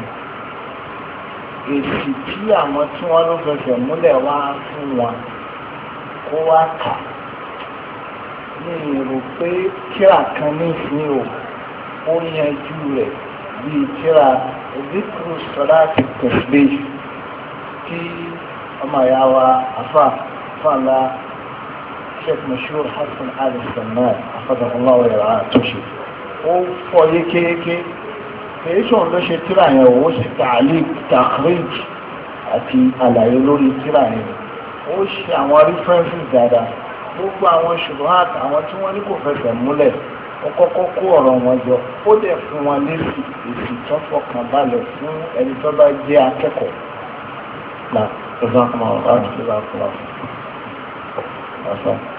èsì tí àwọn tí wọ́n ló fẹsẹ̀ múlẹ̀ wá fún wọn kó wá kà ní èrò pé kíra kan ní ìsìn o ó yanjú rẹ̀ bíi kíra ìdíkùrú sọ́dá ti tẹ̀sílẹ̀ tí ọmọ ìyá wa afa fàlà sheikh mashur hasan ali salman afadàkùnlá wa yàrá àtúnṣe ó fọ yékéyéké èyí sọ̀rọ̀ ló ṣe tíra yẹn ó ṣe tààlí takhrij àti àlàyé lórí tíra yẹn ó ṣe àwọn references dáadáa gbogbo àwọn ṣubuhat àwọn tí wọ́n ní kò fẹsẹ̀ múlẹ̀ ó kọ́kọ́ kó ọ̀rọ̀ wọn jọ ó dẹ̀ fún wọn lésì èsì tó fọkàn balẹ̀ fún ẹni tó bá jẹ́ akẹ́kọ̀ọ́ náà tó bá kọ́ máa wà ní ìlú àkùrọ̀ ọ̀sán.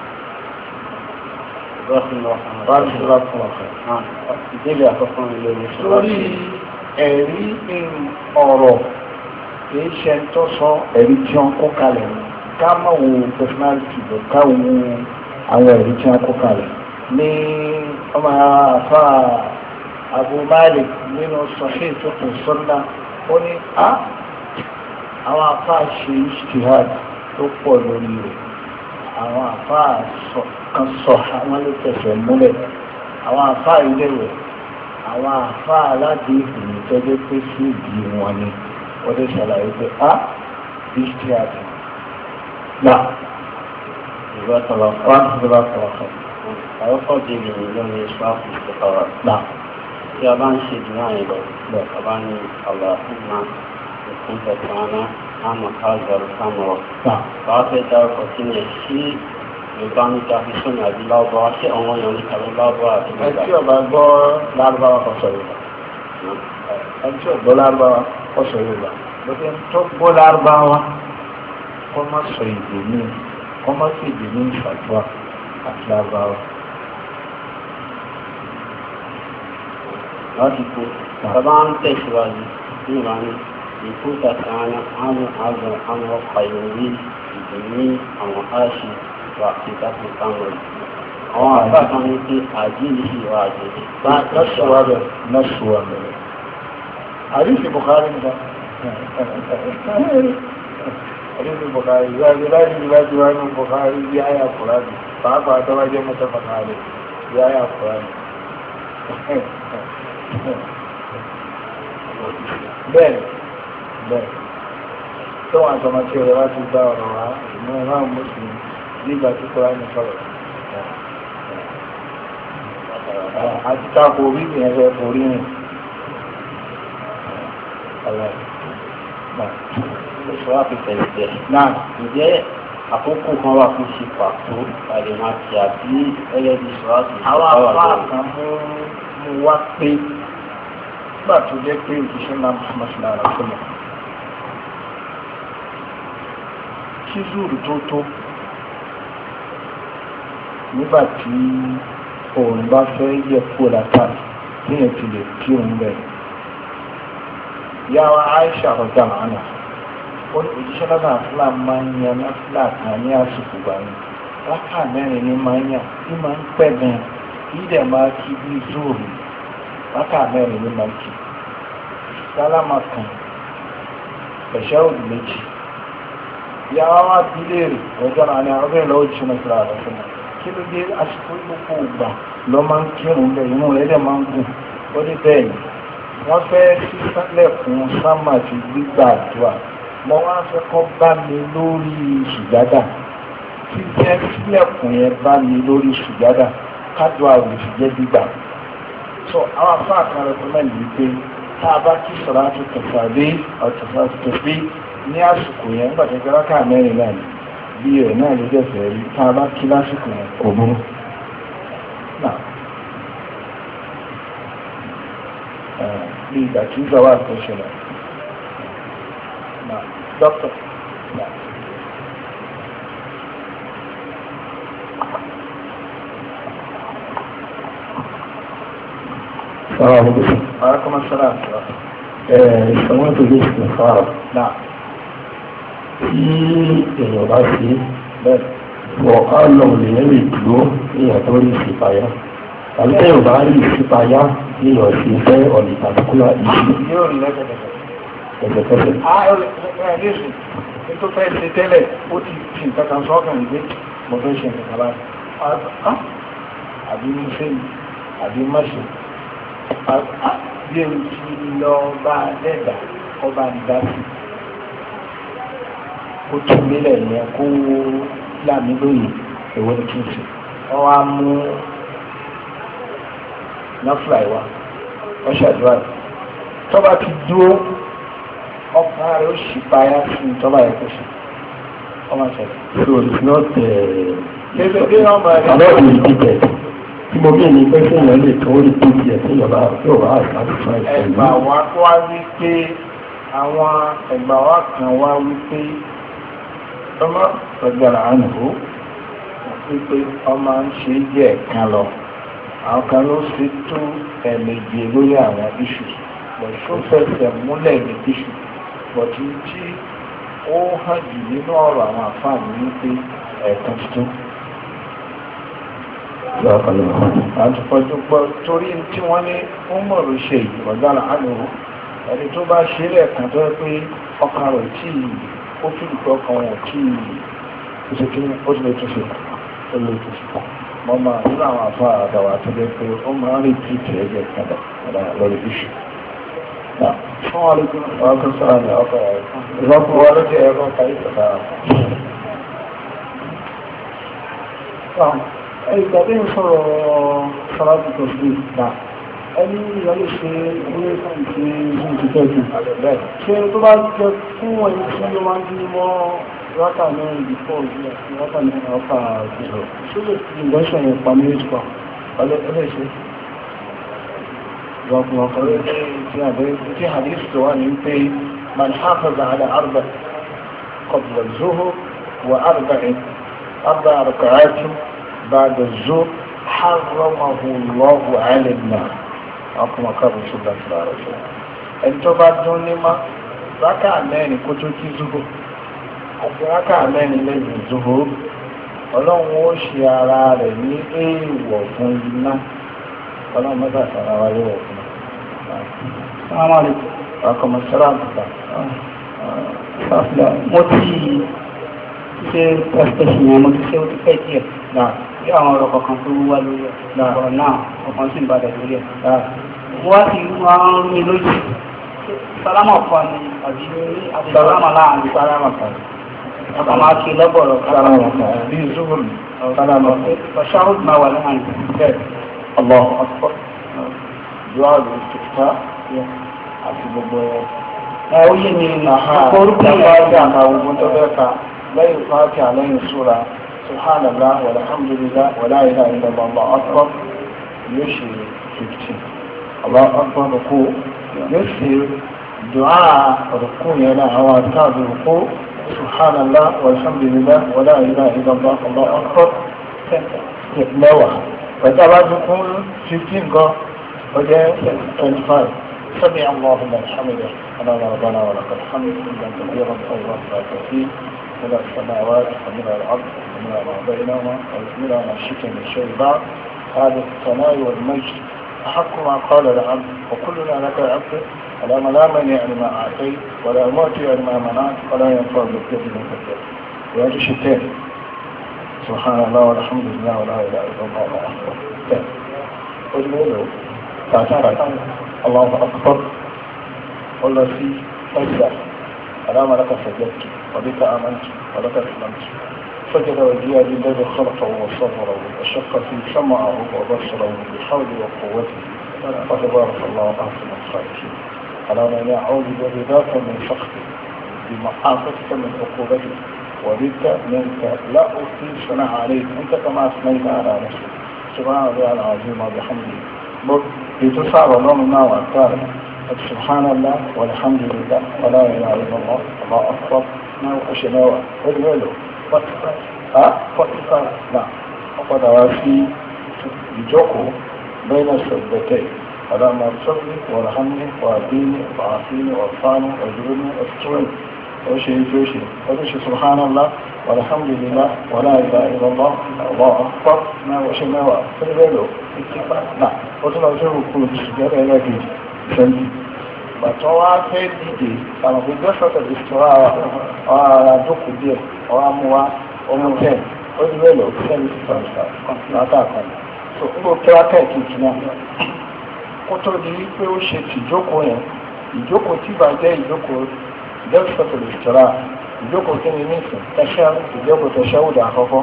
ìdílé àkọ́kọ́ ilé ìwé lórí ẹ̀rí ọ̀rọ̀ kìí ṣe tó sọ ẹ̀rí tí wọ́n kó kalẹ̀ ká má wo personality lọ ká wo àwọn ẹ̀rí tí wọ́n kó kalẹ̀ ní ọmọ àfa Abu Malik nínú Sahih tó kù sọ́nà ó ní á àwọn àfa ṣe ijtihad tó pọ̀ lórí rẹ̀ àwọn àfa kan sọ àwọn ló tẹ̀sẹ̀ múlẹ̀ àwọn àfa ilé-ìwẹ̀ àwọn àfa aládìí ìlú tẹ́lẹ̀ pé sí ìdí wọn ni wọ́n lè ṣàlàyé pé á ijtihad náà ìgbà tọ̀lọ̀ wá ìgbà tọ̀lọ̀ kan. àwọn kan di ìrìn lórí ìṣúwàfù ìṣèkọrọ náà tí a bá ń ṣe jù náà yìí lọ lọ a bá ní ọ̀là ìmọ̀ ìpín tẹ̀sán-án àmọ̀ káàzọ̀rọ̀ sámọ̀rọ̀ bá a fẹ́ dárúkọ sínú ẹ̀ sí yorùbá ní káfí sóni àbí láwùbáwá sí àwọn èèyàn ní kàlọ́ láwùbáwá àti yorùbá. ẹ tí ọba gbọ́ lárúbáwá kò sọ yorùbá ẹ tí ọgbọ́ lárúbáwá kò sọ yorùbá lókè tó gbọ́ lárúbáwá kó má sọ èdè mi kó má sì èdè mi ìfàgbọ́ àti lárúbáwá. láti kó bàbá ń tẹ̀síwájú ní ìlànà ìkúta kan àwọn àgbọn àwọn ọkọ̀ ìròyìn ìdùnnú àwọn aṣì wà ìdáhùn táwọn àwọn àgbà kan ní pé àjíǹde sí ìwà àjèjì. nọ́ọ̀ṣùwà bẹ̀ nọ́ọ̀ṣùwà bẹ̀ àdìsí Bukhari nìkan àdìsí Bukhari ìwádìí láti ìwádìí wá ní Bukhari bí àyà Kùránì pàápàá tó wájẹ́ mọ́tò Bukhari bí àyà Kùránì. bẹ́ẹ̀ bẹ́ẹ̀ tó wọn àtọmọtí rẹ̀ wá ti gba ọ̀rọ̀ wá ìmọ̀ ìmọ̀ mùsùlùmí nígbà tí Kùránì sọ̀rọ̀ àti káàkó orí ìyẹn fẹ́ forí rìn oṣù àfihàn ìjẹ́ náà ǹjẹ́ àkókò kan wà fún ṣe pàtó àdèmà tí àbí ẹyẹ bí sọ́ọ́ àti àwọn afá kan mú mú wá pé nígbà tó jẹ́ pé òṣìṣẹ́ náà Muhammad sallallahu alaihi wasallam kí zúùrù tó tó nígbà tí òun bá fẹ́ yẹ kúrò látàrí níyẹn ti lè kí òun bẹ̀rẹ̀ yàwó Aisha ọ̀gá àná ó ní òjíṣẹ́ náà fúlà máa ń yan náfúlà kan ní àsìkò gbàyìn láká mẹ́rin ní máa ń yàn ní máa ń pẹ́ gan kí dẹ̀ máa kí bí zóòrù láká mẹ́rin ní máa ń kí sálámà kan ẹ̀ṣẹ́ òdì méjì yàwó wá bí léèrè ọjọ́ náà ní ọdún ìlọ́wọ́ òjíṣẹ́ náà fúlà rẹ̀ fún mi kí ló dé àsìkò gbogbo ìgbà lọ́ máa ń kírun bẹ́ẹ̀ inú rẹ̀ dẹ̀ máa ń gùn ó ní bẹ́ẹ̀ ni wọ́n fẹ́ sísálẹ̀kùn sámà ti gbígbàdúrà mo wá fẹ́ kọ́ bá mi lórí sùjádà tí jẹ́ sílẹ̀kùn yẹn bá mi lórí sùjádà kádùá ò lè fi jẹ́ gbígbà. so àwọn afá kan recommend wípé tá a bá kí sọ̀rọ̀ àti tẹ̀sàdé ọ̀tẹ̀sà tẹ̀sí ní àsìkò yẹn nígbà tó gbẹ́rẹ́ ká mẹ́rin náà ni bí ẹ̀ náà ló dẹ̀fẹ̀ rí tá a bá kí lásìkò yẹn kò burú. bí ìgbà tí ń gbàwá tó ṣẹlẹ̀. dókítà. السلام عليكم. وعليكم السلام. سمعت بالاستغفار. نعم. في الغاسي وقال له لنبي كلو هي تولي سفايا. àlùkò yóò bá rí ìṣípayá ní ọ̀sìn ìfẹ́ ọ̀nì pàtíkúlà ìṣú yóò rí lẹ́sẹ̀kẹsẹ̀. ẹ̀sẹ̀kẹsẹ̀. ààrẹ ẹ̀ẹ́dẹ́sùn tó fẹ́ ṣe tẹ́lẹ̀ ó ti fi nǹkan kan sọ́kàn ìgbé mo fẹ́ ṣe nǹkan láti àbí mo ṣe àbí má ṣe bí o ti lọ bá dẹ́gbà kọ́ bá ń dá sí kó tún nílẹ̀ yẹn kó láàmì lóye èwo ni kí n ṣe wọ́n wá mú náfúlà ìwà wọ́n ṣàdúrà tọ́ba ti dúró ọkùnrin rẹ̀ ó sì payá sí tọ́ba yẹn kó ṣe ọmọ ṣẹlẹ̀. so it's not Kéde ọmọ rẹ̀. about the repeated tí mo bí ẹni pé kéèyàn lè tó rí tó tiẹ̀ tí yọba yóò bá àìsàn ẹgbà wa wá wípé àwọn ẹgbà wa kan wá wípé ọmọ ọgbàrá ànàbó wípé ọmọ ń ṣe jẹ́ ẹ̀kan lọ àwọn kan ló ṣe tó ẹ̀ẹ̀mejì lórí àwọn iṣu bọ̀dé tó fẹsẹ̀ múlẹ̀ ní iṣu bọ̀dé tí ó hàn jù nínú ọ̀rọ̀ àwọn àfáàní wípé ẹ̀ẹ̀kan tuntun. àtùpọ̀jù pọ̀ torí tí wọ́n ní ó mọ̀rọ̀ ṣe ìwọ̀dára àlòrò ẹni tó bá ṣe lẹ́ẹ̀kan tó yẹ pé ọkàn rẹ̀ tí ó fìlù pé ọkàn wọn tí ó ṣe kí ó lè tó ṣe ó lè tó ṣe mọ́ máa nínú àwọn àfa àdáwà tó jẹ́ pé ó máa ń rí tìtì ẹgbẹ́ padà lórí iṣu. fún wọn lè kún ọkọ̀ sọ́ra ní ọkọ̀ rẹ̀ ìrọ́pọ̀ wọn ló jẹ́ ẹ̀rọ káyé sọ̀tà. ìgbà tí ń sọ̀rọ̀ sọ́láàtì tó sí ìgbà ẹni ìyọ́lẹ̀ ṣe ilé ìfẹ́ ìṣe ìṣẹ́jú ṣe tó bá jẹ fún ẹni tí ó máa ń dín mọ́ rákà mẹ́rin before ìlú àti rákà mẹ́rin rákà ìṣòro ṣó lè fi ìgbẹ́sọ̀ yẹn pa méjì pa ọlẹ́ ṣe ìgbàkùn ọkọ̀rẹ́ tí àbẹ́ tí hadith tó wà ní pé man hafaza ala arba qabla zuhur wa arba'in arba'a raka'atin بعد الزور حرمه الله على النار أقوم قبل رسول الله صلى الله عليه وسلم ẹnitọ́ bá dún ní má rákà mẹ́rin kó tó kí zuhur àti rákà mẹ́rin lẹ́yìn zuhur ọlọ́run ó ṣe ara rẹ̀ ní èèwọ̀ fún iná ọlọ́run mẹ́ta sára wa léwọ̀ fún un. Assalamu alaikum. Akọ̀mọ̀ sọ́rọ̀ àbùkà. mo ti ṣe pẹ̀sìtẹ̀sì yẹn mo ti ṣe ó ti pẹ́ díẹ̀ náà bí àwọn ọ̀rọ̀ kọ̀ọ̀kan tó wá lórí ẹ̀ ọ̀rọ̀ náà ọ̀kan sì ń bàdẹ̀ lórí ẹ̀ mo wá sí wọn ń rí lójú sálámà kan ni àbí àti sálámà láàrin sálámà kan ọkà máa kí lọ́gbọ̀rọ̀ sálámà kan bí zuhur sálámà kan ọ̀ṣáhùd máa wà láàrin bẹ́ẹ̀ Allahu akbar dùwà ló ti ta àti gbogbo ẹ̀ ó yé mi ọkọ̀ orúkọ yẹn wá sí àwọn ogun tó fẹ́ ka lẹ́yìn fàákì lẹ́yìn súra subhanallah walhamdulillah wala ilaha illallah Allahu akbar yóò ṣe fifteen Allahu akbar rúkú yóò ṣe dùá rúkú yẹn náà àwọn àtàbí rúkú subhanallah walhamdulillah wala ilaha illallah Allahu akbar mẹ́wàá pẹ̀lú àbájú fún fifteen gan ó jẹ́ twenty five sami allahumma alhamdulillah ana rabbana wa lakal hamd inna kathiran tayyiban kathir إلى السماوات ومن الأرض ومن ما بينهما ومن ما شئت من شيء بعد هذا الثناء والمجد أحق ما قال العبد وكلنا لك عبد ولا ملامني لما أعطيت ولا معطي لما منعت ولا ينفع بالجد منك الجد وهذا شيء سبحان الله والحمد لله ولا إله إلا الله والله أكبر قل له تعترف الله أكبر قل في سجدة اللهم لك سجدت وبك آمنت ولك أسلمت سجد وجهي للذي خلقه وصوره وشق في سمعه وبصره بحول وقوته فتبارك الله أحسن الخالقين اللهم إني أعوذ برضاك من سخطك بمعافتك من عقوبتك وبك منك لا أحصي ثناء عليك أنت كما أثنيت على نفسك سبحان الله العظيم وبحمده بتصعب لنا وأكثر سبحان الله والحمد لله ولا إله إلا الله الله أكبر ما أشناوى ودوله ها فقط نعم وقد واسي يجوكو بين السجدتين اللهم اغفر لي وارحمني واهدني وعافيني وارفعني واجرني واسترني وشي جوشي وشي سبحان الله والحمد لله ولا اله الا الله الله اكبر ما وشي ما هو فلو نعم وصلنا وجهه كل سجد الى جيد سنتي bàtọ́ fẹ́ dìde àwọn ògbé sọ́tọ̀ ìṣòro àwọn àjókòó díẹ̀ ọwọ́ amúwá ọmọ ten ó ti bẹ́ẹ̀ lọ sẹ́ni kọ̀ǹtínátà kan so ń bò kíláàkà ìkejì náà kó tó di wípé ó ṣe tìjókòó yẹn ìjókòó tí bá jẹ́ ìjókòó ìjọba sọ́tọ̀ ìṣòro ìjókòó kí ni nísìn tẹ̀sán ìjókòó tẹ̀sán òdà àkọ́kọ́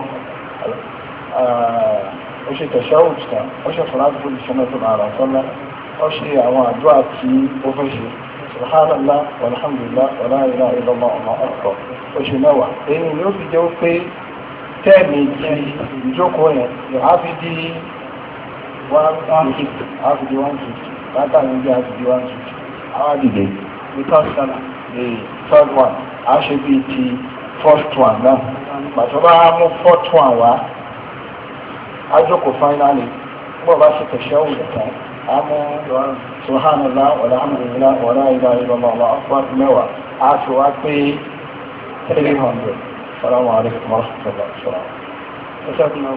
ó ṣe tẹ̀sán òdà ó ṣe fúnra gbogbo ìṣẹ́nà tó máa rà sọ́nà ó ṣe àwọn àdúrà tí ó fẹ́ ṣe subhanallah walhamdulillah wala ilaha illallah Allahu akbar ó ṣe mẹ́wàá èyí ni ó fi jẹ́ pé tẹ́ẹ̀mì ti ìjókòó yẹn yóò á fi di one fifty á fi di one fifty látàrí bí á fi di one fifty àwọn àdìdè because sana the third one á ṣe bí ti first one náà pàtó bá mú fourth one wá á jókòó finally bó bá ṣe tẹ̀sẹ̀ òun nìkan àmọ́ subhanallah walhamdulillah wala ilaha illallah Allahu akbar mẹ́wàá á ti wá pé three hundred salamu alaykum wa rahmatullahi wa barakatuh.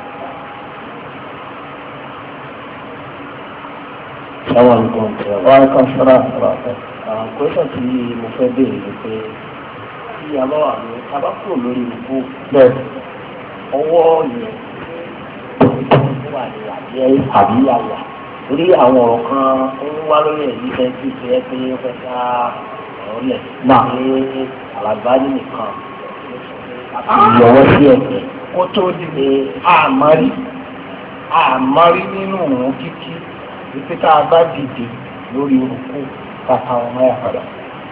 Sáwọn nǹkan tẹ̀ wá kan ṣọ́ra àtàràtà. Àwọn kòríṣà tí mo fẹ́ béèrè ni pé tí a bá wà ní a bá kúrò lórí ìbò bẹ́ẹ̀ ọwọ́ yẹn wà ní àjẹ́ àbí àyà. Orí àwọn ọ̀rọ̀ kan ń wá lórí ẹ̀yí fẹ́ sí ìfẹ́ pé ó fẹ́ ká ọ̀rọ̀ lẹ̀ náà ní àlàgbáyé nìkan àti ìyọ̀wọ́ sí ẹ̀gbẹ́ kó tó di pé àmọ́rí àmọ́rí nínú òun kíkí wípé tá a bá dìde lórí orúkú kàkà ọmọ yà padà.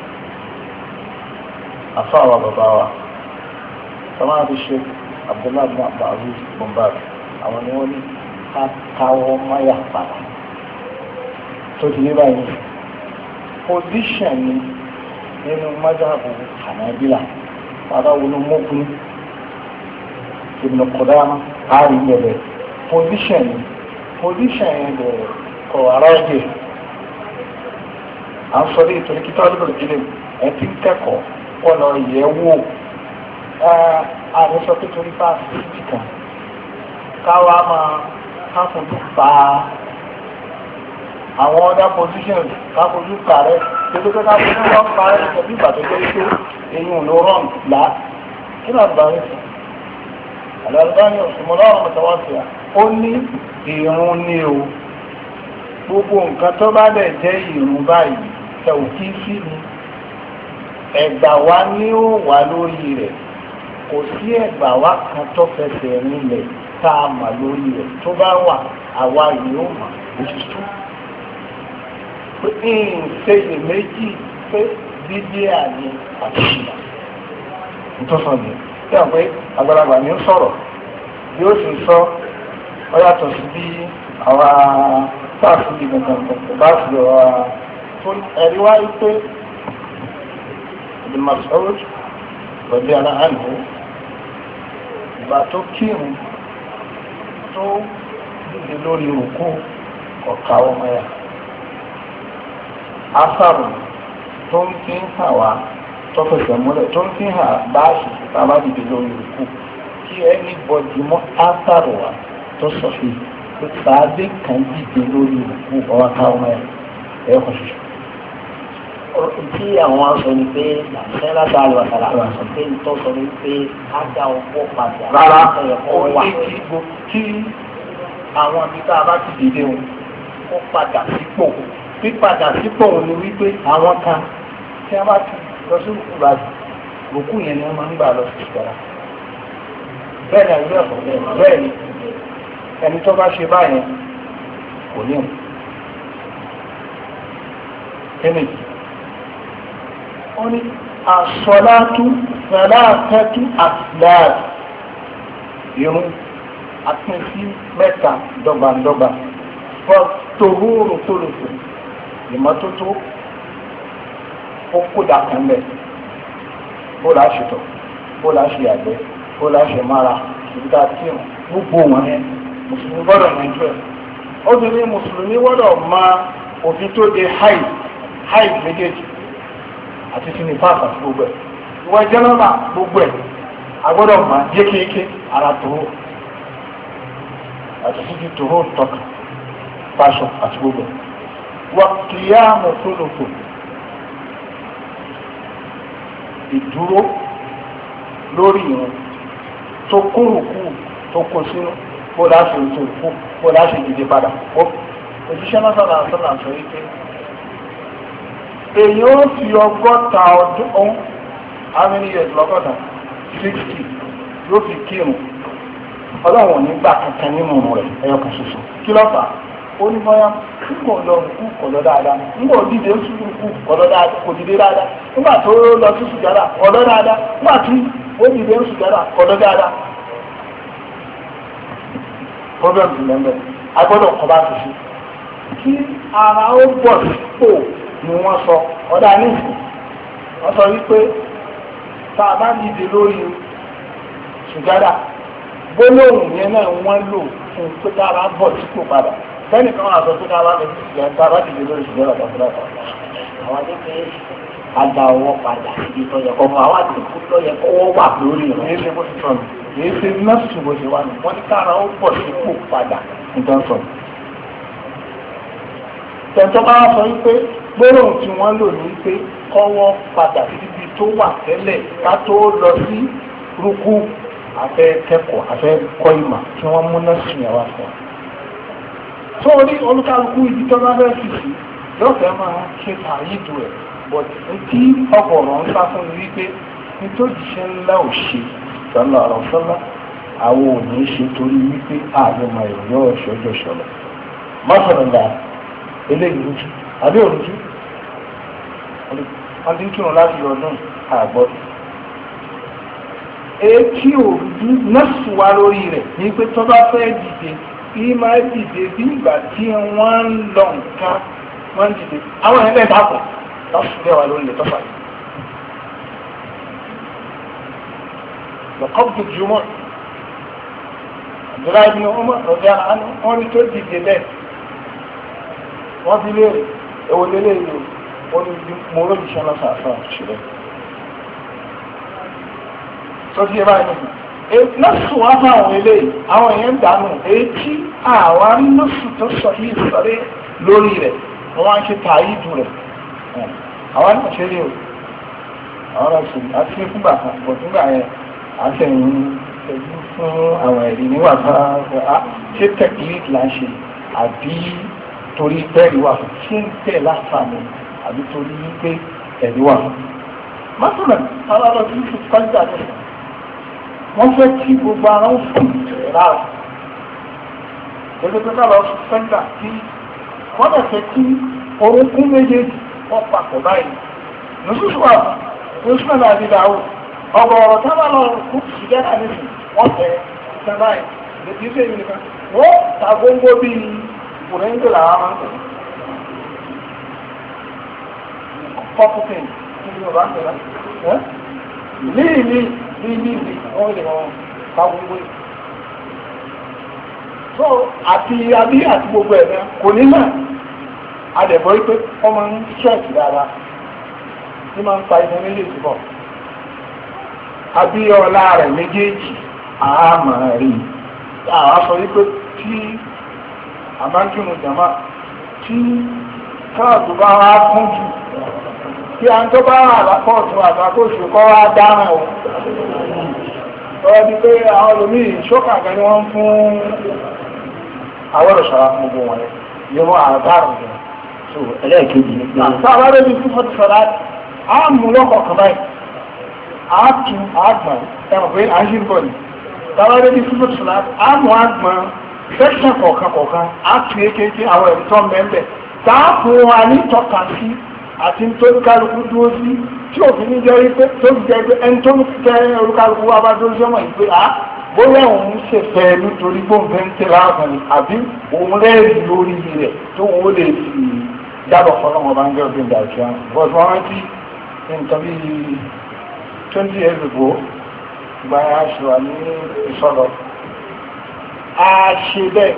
Àfáà wa bàbá wa sọmọ́nà ti ṣe Abdullahi bin Abdulaziz Bombard àwọn ni wọ́n ní kàkà ọmọ yà padà. tó ti ní báyìí position ni nínú madhabu Hanabila padà wọnú mọ́kún Ibn Qudama àárín bẹ̀rẹ̀ position ni position yẹn bẹ̀rẹ̀ kọ̀ aráàjẹ̀ à ń sọ ní ìtòrí kí tọ́jú bẹ̀rẹ̀ jílẹ̀ ẹ̀ ti ń kẹ́kọ̀ọ́ wọ́n lọ yẹ̀ wò ààrẹ sọ pé torí bá fíìtì kan káwa máa káfojú pa àwọn other positions káfojú parẹ́ tẹ́lẹ̀ pé káfojú wọn parẹ́ tẹ̀lé ìgbà tó jẹ́ pé eyín ò ló rọ̀n là kí náà bá rí fún Al-Albani rahimahullah mọ̀tàwáṣíà ó ní ìrun ní o gbogbo nǹkan tó bá dẹ̀ jẹ́ ìrun báyìí tẹ̀wò kí sí ni ẹ̀gbà wa ní ó wà lórí rẹ̀ kò sí ẹ̀gbà wa kan tó fẹsẹ̀ rinlẹ̀ tá a mà lórí rẹ̀ tó bá wà àwa yìí ó mà òṣìṣẹ́ pé ń ṣe èméjì pé dídí àní àti ìṣìnà ìtọ́sọ̀ ni tí a pé àgbàlagbà ní ń sọ̀rọ̀ bí ó sì sọ ọ yàtọ̀ sí bí àwa sáàfù di gbọ̀ngàn bá sì lọ wa tó ẹ̀rí wáyé pé Ibn Mas'ud radiyallahu anhu ìgbà tó kírun tó dìde lórí òkú ọ̀ka ọmọ ẹ̀ asàrù tó ń fi ń hàn wá tó fẹsẹ̀ múlẹ̀ tó ń fi hàn bá àṣìṣe tá a bá dìde lórí òkú kí ẹni bọ̀dì mọ́ asàrù wa tó sọ fi pé sàádé kan dìde lórí òkú ọ̀ka ọmọ ẹ̀ ẹ̀ kọ̀ ṣoṣo. Tí àwọn aṣọ ni pé ṣẹ́ látàrí wàtàlà sọ pé tó sọ ni pé á dá ọkọ̀ padà. Rárá ó ní kí kí àwọn ibi tá a bá ti dìde wọn ó padà sípò pípadà sípò òun ni wípé àwọn kan tí wọ́n bá ti lọ sí òkú báyìí òkú yẹn ni wọ́n máa ń gbà lọ sí ìjọba bẹ́ẹ̀ ni àyè ẹ̀kọ́ bẹ́ẹ̀ ni ẹni tó bá ṣe báyẹn kò ní òun ẹni wọ́n ní àsọlátú sàlátátú àsìláàdì irun apín sí mẹ́ta dọ́gbandọ́gba fọ́ tòhúrù tòlùfù ìmọ́tótó ó kódà kan bẹ̀ bó la ṣe tọ̀ bó la ṣe àgbẹ̀ bó la ṣe mára ìdá tí gbogbo wọn yẹn mùsùlùmí gbọ́dọ̀ yanjú ẹ̀ ó ti ní mùsùlùmí gbọ́dọ̀ máa òfin tó de haid haid méjèèjì àti sinmi fáfà sí gbogbo ẹ̀ ìwọ jẹ́nọ́mà gbogbo ẹ̀ agbọ́dọ̀ máa yékéyéké ara tòró àti síbi tòró tọ́ka fáṣọ àti gbogbo ẹ̀ wọ́n kìíyà mọ̀ fúlùfù ìdúró lórí ìrun tó kúrùkù tó kó sínú kó láṣẹ òtòrùkù kó láṣẹ dìde padà ó òjíṣẹ́ náà sọ̀rọ̀ àṣọ́nà sọ wípé èyí ó fi ọgọ́ta ọdún how many years lọ́gọ́ta sixty yóò fi kírun ọlọ́run nígbà kankan nínú rẹ̀ ẹyọ kan ṣoṣo kí ló fà á ó ní bọ́yá nígbà lọ kú kọ̀ lọ dáadáa nígbà òdìdé sùúrù kú kọ̀ lọ dáadáa kò dìde dáadáa nígbà tó lọ sí sùjádà kọ̀ lọ dáadáa nígbà tí ó dìde sùjádà kọ̀ lọ dáadáa problem ti lẹ́mbẹ̀ agbọ́dọ̀ kọ́ bá ti ṣe kí ara ó bọ̀ sípò ni wọ́n sọ ọ̀dà nísìn wọ́n sọ wípé tá a bá dìde lórí sùjádà gbólóhùn yẹn náà wọ́n lò fún pé kára bọ̀ sípò padà bẹ́ẹ̀ni kan wà sọ pé kára lọ sí sùjádà tá a bá dìde lórí sùjádà pàtàkì àwọn adéke àgbà ọwọ́ padà ibi tó yẹ kọ́ mọ àwọn àdìkú tó yẹ kọ́ wọ́n wà lórí rẹ̀ èyí ṣe bó ti sọ nù èyí ṣe nọ́ọ̀sì bó ṣe wà nù wọ́n ní kára ó bọ̀ sípò padà nǹkan sọ. tẹ̀tọ́ bá sọ wípé gbólóhùn tí wọ́n lò ní pé kọ́wọ́ padà síbi tó wà tẹ́lẹ̀ ká tó lọ sí rúkú afẹ́ kẹ́kọ̀ọ́ afẹ́ kọ́ ìmọ̀ tí wọ́n múná sí yẹn wá fún wa. tó orí olúkálukú ibi tó bá fẹ́ fi sí yóò fẹ́ máa ṣe tààyèdò ẹ̀ but etí ọgọ̀rọ̀ ń sá fún mi wípé nítòjíṣẹ́ ńlá ò ṣe sọ́lá ọ̀rọ̀ sọ́lá àwọn ò ní ṣe torí wípé ààrẹ máa ìròyìn ọ̀ṣọ́ ọjọ́ ṣọlọ. má sọ̀rọ̀ ńlá eléyìí rújú àbí òrújú wọ́n ti ń kírun láti ọdún àgbọ̀. etí òrújú nọ́ọ̀sì wá lórí rẹ̀ ní pé tó bá fẹ́ dìde kí máa dìde bí ìgbà tí wọ́n ń lọ nǹkan wọ́n dìde àwọn ẹgbẹ́ dàpọ̀ nọ́ọ̀sì lẹ́wà lórí rẹ̀ tọ́fà yìí. lọ́kọ́bù jùmọ̀ Abdullahi bin Umar rọ̀jà àánú wọ́n ní tó dìde bẹ́ẹ̀ wọ́n fi léèrè èwo lélẹ́yìn o wọ́n ní mo rọ́bì sọ́nà sàásà ṣẹlẹ̀ sọ́sí ẹ báyìí nìkan nọ́ọ̀sì wá fún àwọn eléyìí àwọn èèyàn dànù etí àwárí nọ́ọ̀sì tó sọ yìí sọ̀rẹ́ lórí rẹ̀ wọ́n wá ń ṣe tààyídù rẹ̀ àwọn náà ṣe rí o àwọn náà ṣe àti ṣe fúngbà kan pọ̀ fúngbà yẹn àtẹ̀yìn ẹ̀jú fún àwọn ẹ̀rí níwà bá ṣe tẹ̀kílíìkì là ń ṣe àbí torí bẹ́ẹ̀rì wà fún ṣé ń tẹ̀ láǹfààní àbí torí wípé ẹ̀rí wà fún. mọ́tòlá àwọn ọ̀rọ̀ tí ń fi kọ́ńtà ní wọ́n fẹ́ kí gbogbo ara ń fún rárá gbogbo ká lọ fún kọ́ńtà kí wọ́n dẹ̀ fẹ́ kí orúnkún méjèèjì wọ́n papọ̀ báyìí lóṣooṣù wà fún oṣù náà àti ìdáwó ọ̀rọ̀ ọ̀rọ̀ tábà lọ kú ìjẹ́ta nísìn wọ́n tẹ̀ ẹ̀ báyìí lèdí sí èyí nìkan wọ́n ta gbogbo bíi kùrẹ́ńtò làwọn máa ń tẹ̀ kọ́pùtìn ní Yorùbá ń tẹ̀lá ní ìlú ní ní ìlú wọ́n lè wọ́n ta gbogbo yìí. so àti abí àti gbogbo ẹ̀ náà kò ní náà adẹ̀bọ̀ yìí pé wọ́n máa ń ṣẹ́ẹ̀kì dáadáa ní máa ń pa iṣẹ́ méjèèjì bọ̀ abí ọlá rẹ̀ méjèèjì àmà rí àwọn aṣọ wípé tí àbájúmù jàmá tí káàdù bá wá fún jù kí a ń tó bá wà lápọ̀tù àtàkóṣù kọ́ wá dáhùn o tọ́wọ́ bí pé àwọn olómi ṣókàgẹ́ ni wọ́n fún àwọ̀rọ̀ ṣàrá fún gbogbo wọn yóò àtàrùn jù so ẹlẹ́ẹ̀kejì ni pé. sábà lórí fífọ́ ti sọ̀rọ̀ á mú lọ́kọ̀ kan báyìí á tu àgbọ̀n ẹ̀wọ̀n pé à ń ṣe bọ̀ ni sábà lórí fífọ́ ti sọ̀rọ̀ á mú àgbọ̀n section kọ̀ọ̀kan kọ̀ọ̀kan á tu kékeré àwọn ẹ̀rí tó ń bẹ́ẹ̀ tá a fún wa ní tọ́ka sí àti nítorí kálukú dúró sí tí òfin ní jẹ́ wípé tó fi jẹ́ pé ẹni tó ń fẹ́ olúkálukú wa bá dúró sọ́mọ̀ yìí pé á bóyá òun ṣe fẹ́ nítorí gbóǹfẹ́ ń tẹ̀lé àwọn ni àbí òun rẹ́ẹ̀rì lórí rẹ̀ tó òun lè fi dábọ̀ fọlọ́mọ bá ń jẹ́ òfin dàkíá bọ́sù wọn rántí nǹkan bíi twenty years ago gba aṣọ wa ní ìsọ̀rọ̀ a ṣe bẹ́ẹ̀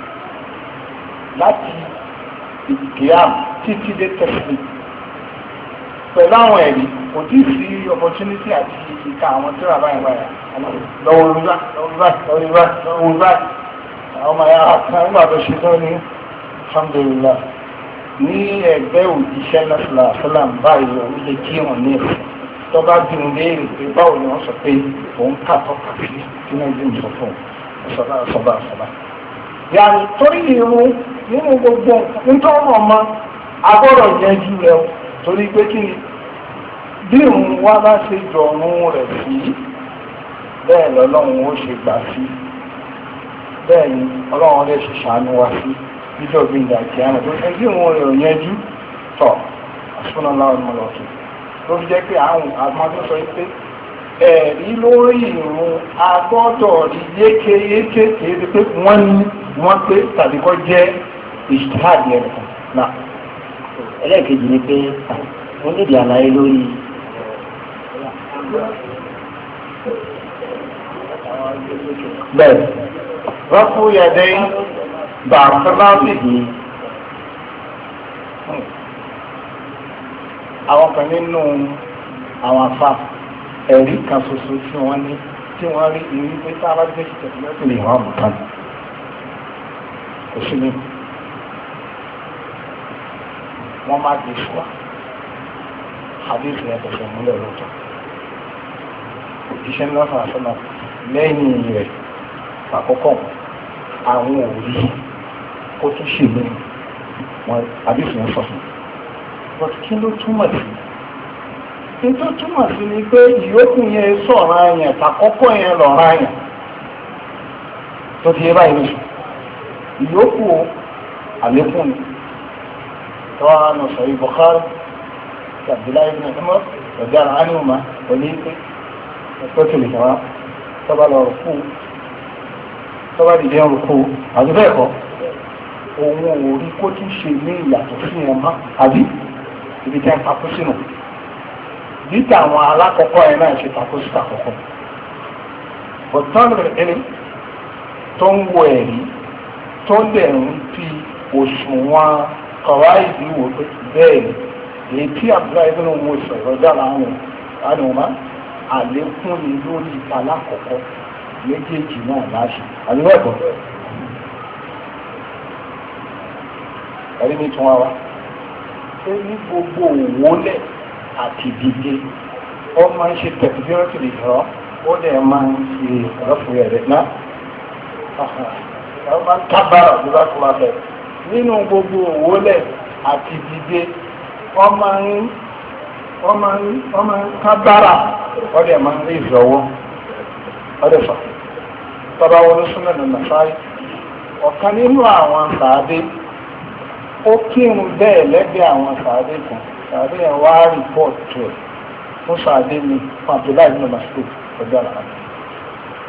láti ìkìyàm títí dé tẹ̀sí pẹ̀lú àwọn ẹ̀rí kò tí ì sí opportunity àti ìka àwọn tí wà báyìí báyìí lọ́wọ́ olùbá lọ́wọ́ olùbá lọ́wọ́ olùbá àwọn ọmọ ya kan nígbà tó ṣe tán ní alhamdulillah ní ẹgbẹ́ òjíṣẹ́ lọ́sọ̀lá sọ́làm báyìí òun lè kí wọn ní ẹ̀sìn tó bá bí wọn léèrè pé báwo ni wọ́n sọ pé òun kà tọ́ka sí tí wọ́n bí wọn sọ fún un sọ́lá sọ́lá sọ́lá. yàrá torí irun nínú gbogbo nítorí ọmọ agbọ́dọ̀ yẹjú rẹ torí pé kí ni bí òun wá bá ṣe jọ̀run rẹ̀ sí bẹ́ẹ̀ lọ́lọ́run ó ṣe gbà sí bẹ́ẹ̀ ni ọlọ́run lè ṣe ṣàánú wa sí níjọ́ gbìyànjú àti àná tó ṣe bí òun rẹ̀ ò yẹjú tọ̀ àṣùnà láwọn ọmọ lọ́tún ló fi jẹ́ pé àwọn àmọ́tò sọ pé ẹ̀rí lórí ìrun agbọ́dọ̀ rí yékéyéké kéde pé wọ́n ní wọ́n pé tàbí kọ́ jẹ́ ìṣáàdì ẹ̀rọ náà. ẹlẹ́ẹ̀kejì ni pé wọ́n nídìí àlàyé lórí bẹ́ẹ̀ rọ́pò yẹ̀dẹ́ bàtàláàbì àwọn kan nínú àwọn afá ẹ̀rí kan ṣoṣo tí wọ́n ní tí wọ́n rí ìrí pé tá a bá gbé tẹ̀síwájú lè wọ́n àmọ̀tán kò sí ní wọ́n má gbé fún wa àdéhùn yẹn tẹ̀sẹ̀ múlẹ̀ lóòótọ́ òjíṣẹ́ ńlá fún àṣọ náà lẹ́yìn rẹ̀ àkọ́kọ́ àwọn òrí kó tún ṣe mí wọn àdéhùn yẹn sọ fún but kí ló túmọ̀ sí kí ló túmọ̀ sí ni pé ìyókù yẹn sọ̀rọ̀ àyàn tàkọ́kọ́ yẹn lọ̀rọ̀ àyàn tó ti yé báyìí nìyí ìyókù àlékún ni tọ́wọ́ àná sọ̀rọ̀ Bukhari Abdullahi ibn Umar ọ̀gá àánúmá òní pé ẹ̀kọ́ tó lè wá tọ́ba lọ rùkú tọ́ba dìde ń rùkú àti bẹ́ẹ̀ kọ́ òun ò rí kó tún ṣe ní ìyàtọ̀ sí ẹ̀ má àbí ibi tí a ń takú sínú dídá àwọn alákọ̀ọ́kọ́ ẹ̀ náà ṣe takú sí àkọ́kọ́ bọ̀tán rẹ̀ ẹni tó ń wo ẹ̀rí tó ń dẹ̀ ń fi òṣùwọ̀n kọ̀wá ìdí wò pé bẹ́ẹ̀ ni èyí tí Abdullahi ibn Umar sọ̀rọ̀ ọjà láwọn àdùnmá àlékún ni lórí ìta alákọ̀ọ́kọ́ méjèèjì náà láṣẹ àdúgbò ẹ̀rí mi tún wá wá pé ní gbogbo òwòlẹ̀ àti dìde ó máa ń ṣe tẹ̀síwájú lè rọ́ ó dẹ̀ máa ń ṣe ọ̀rọ̀fù rẹ̀ náà ó máa ń kábàárà bí wọ́n ti máa bẹ̀rẹ̀ nínú gbogbo òwòlẹ̀ àti dìde wọ́n máa ń wọ́n máa ń wọ́n máa ń kábàárà ó dẹ̀ máa ń rí ìzọwọ́ ó dẹ̀ sọ tọ́ba wọlé súnmọ́ nínú sáyé ọ̀kan nínú àwọn sàádé ó kírun bẹ́ẹ̀ lẹ́gbẹ̀ẹ́ àwọn sàádé kan sàádé yẹn wá rìpọ́ọ̀tù ẹ̀ fún sàádé mi fún Abdullahi ibn Mas'ud ọjọ́ àlàáfíà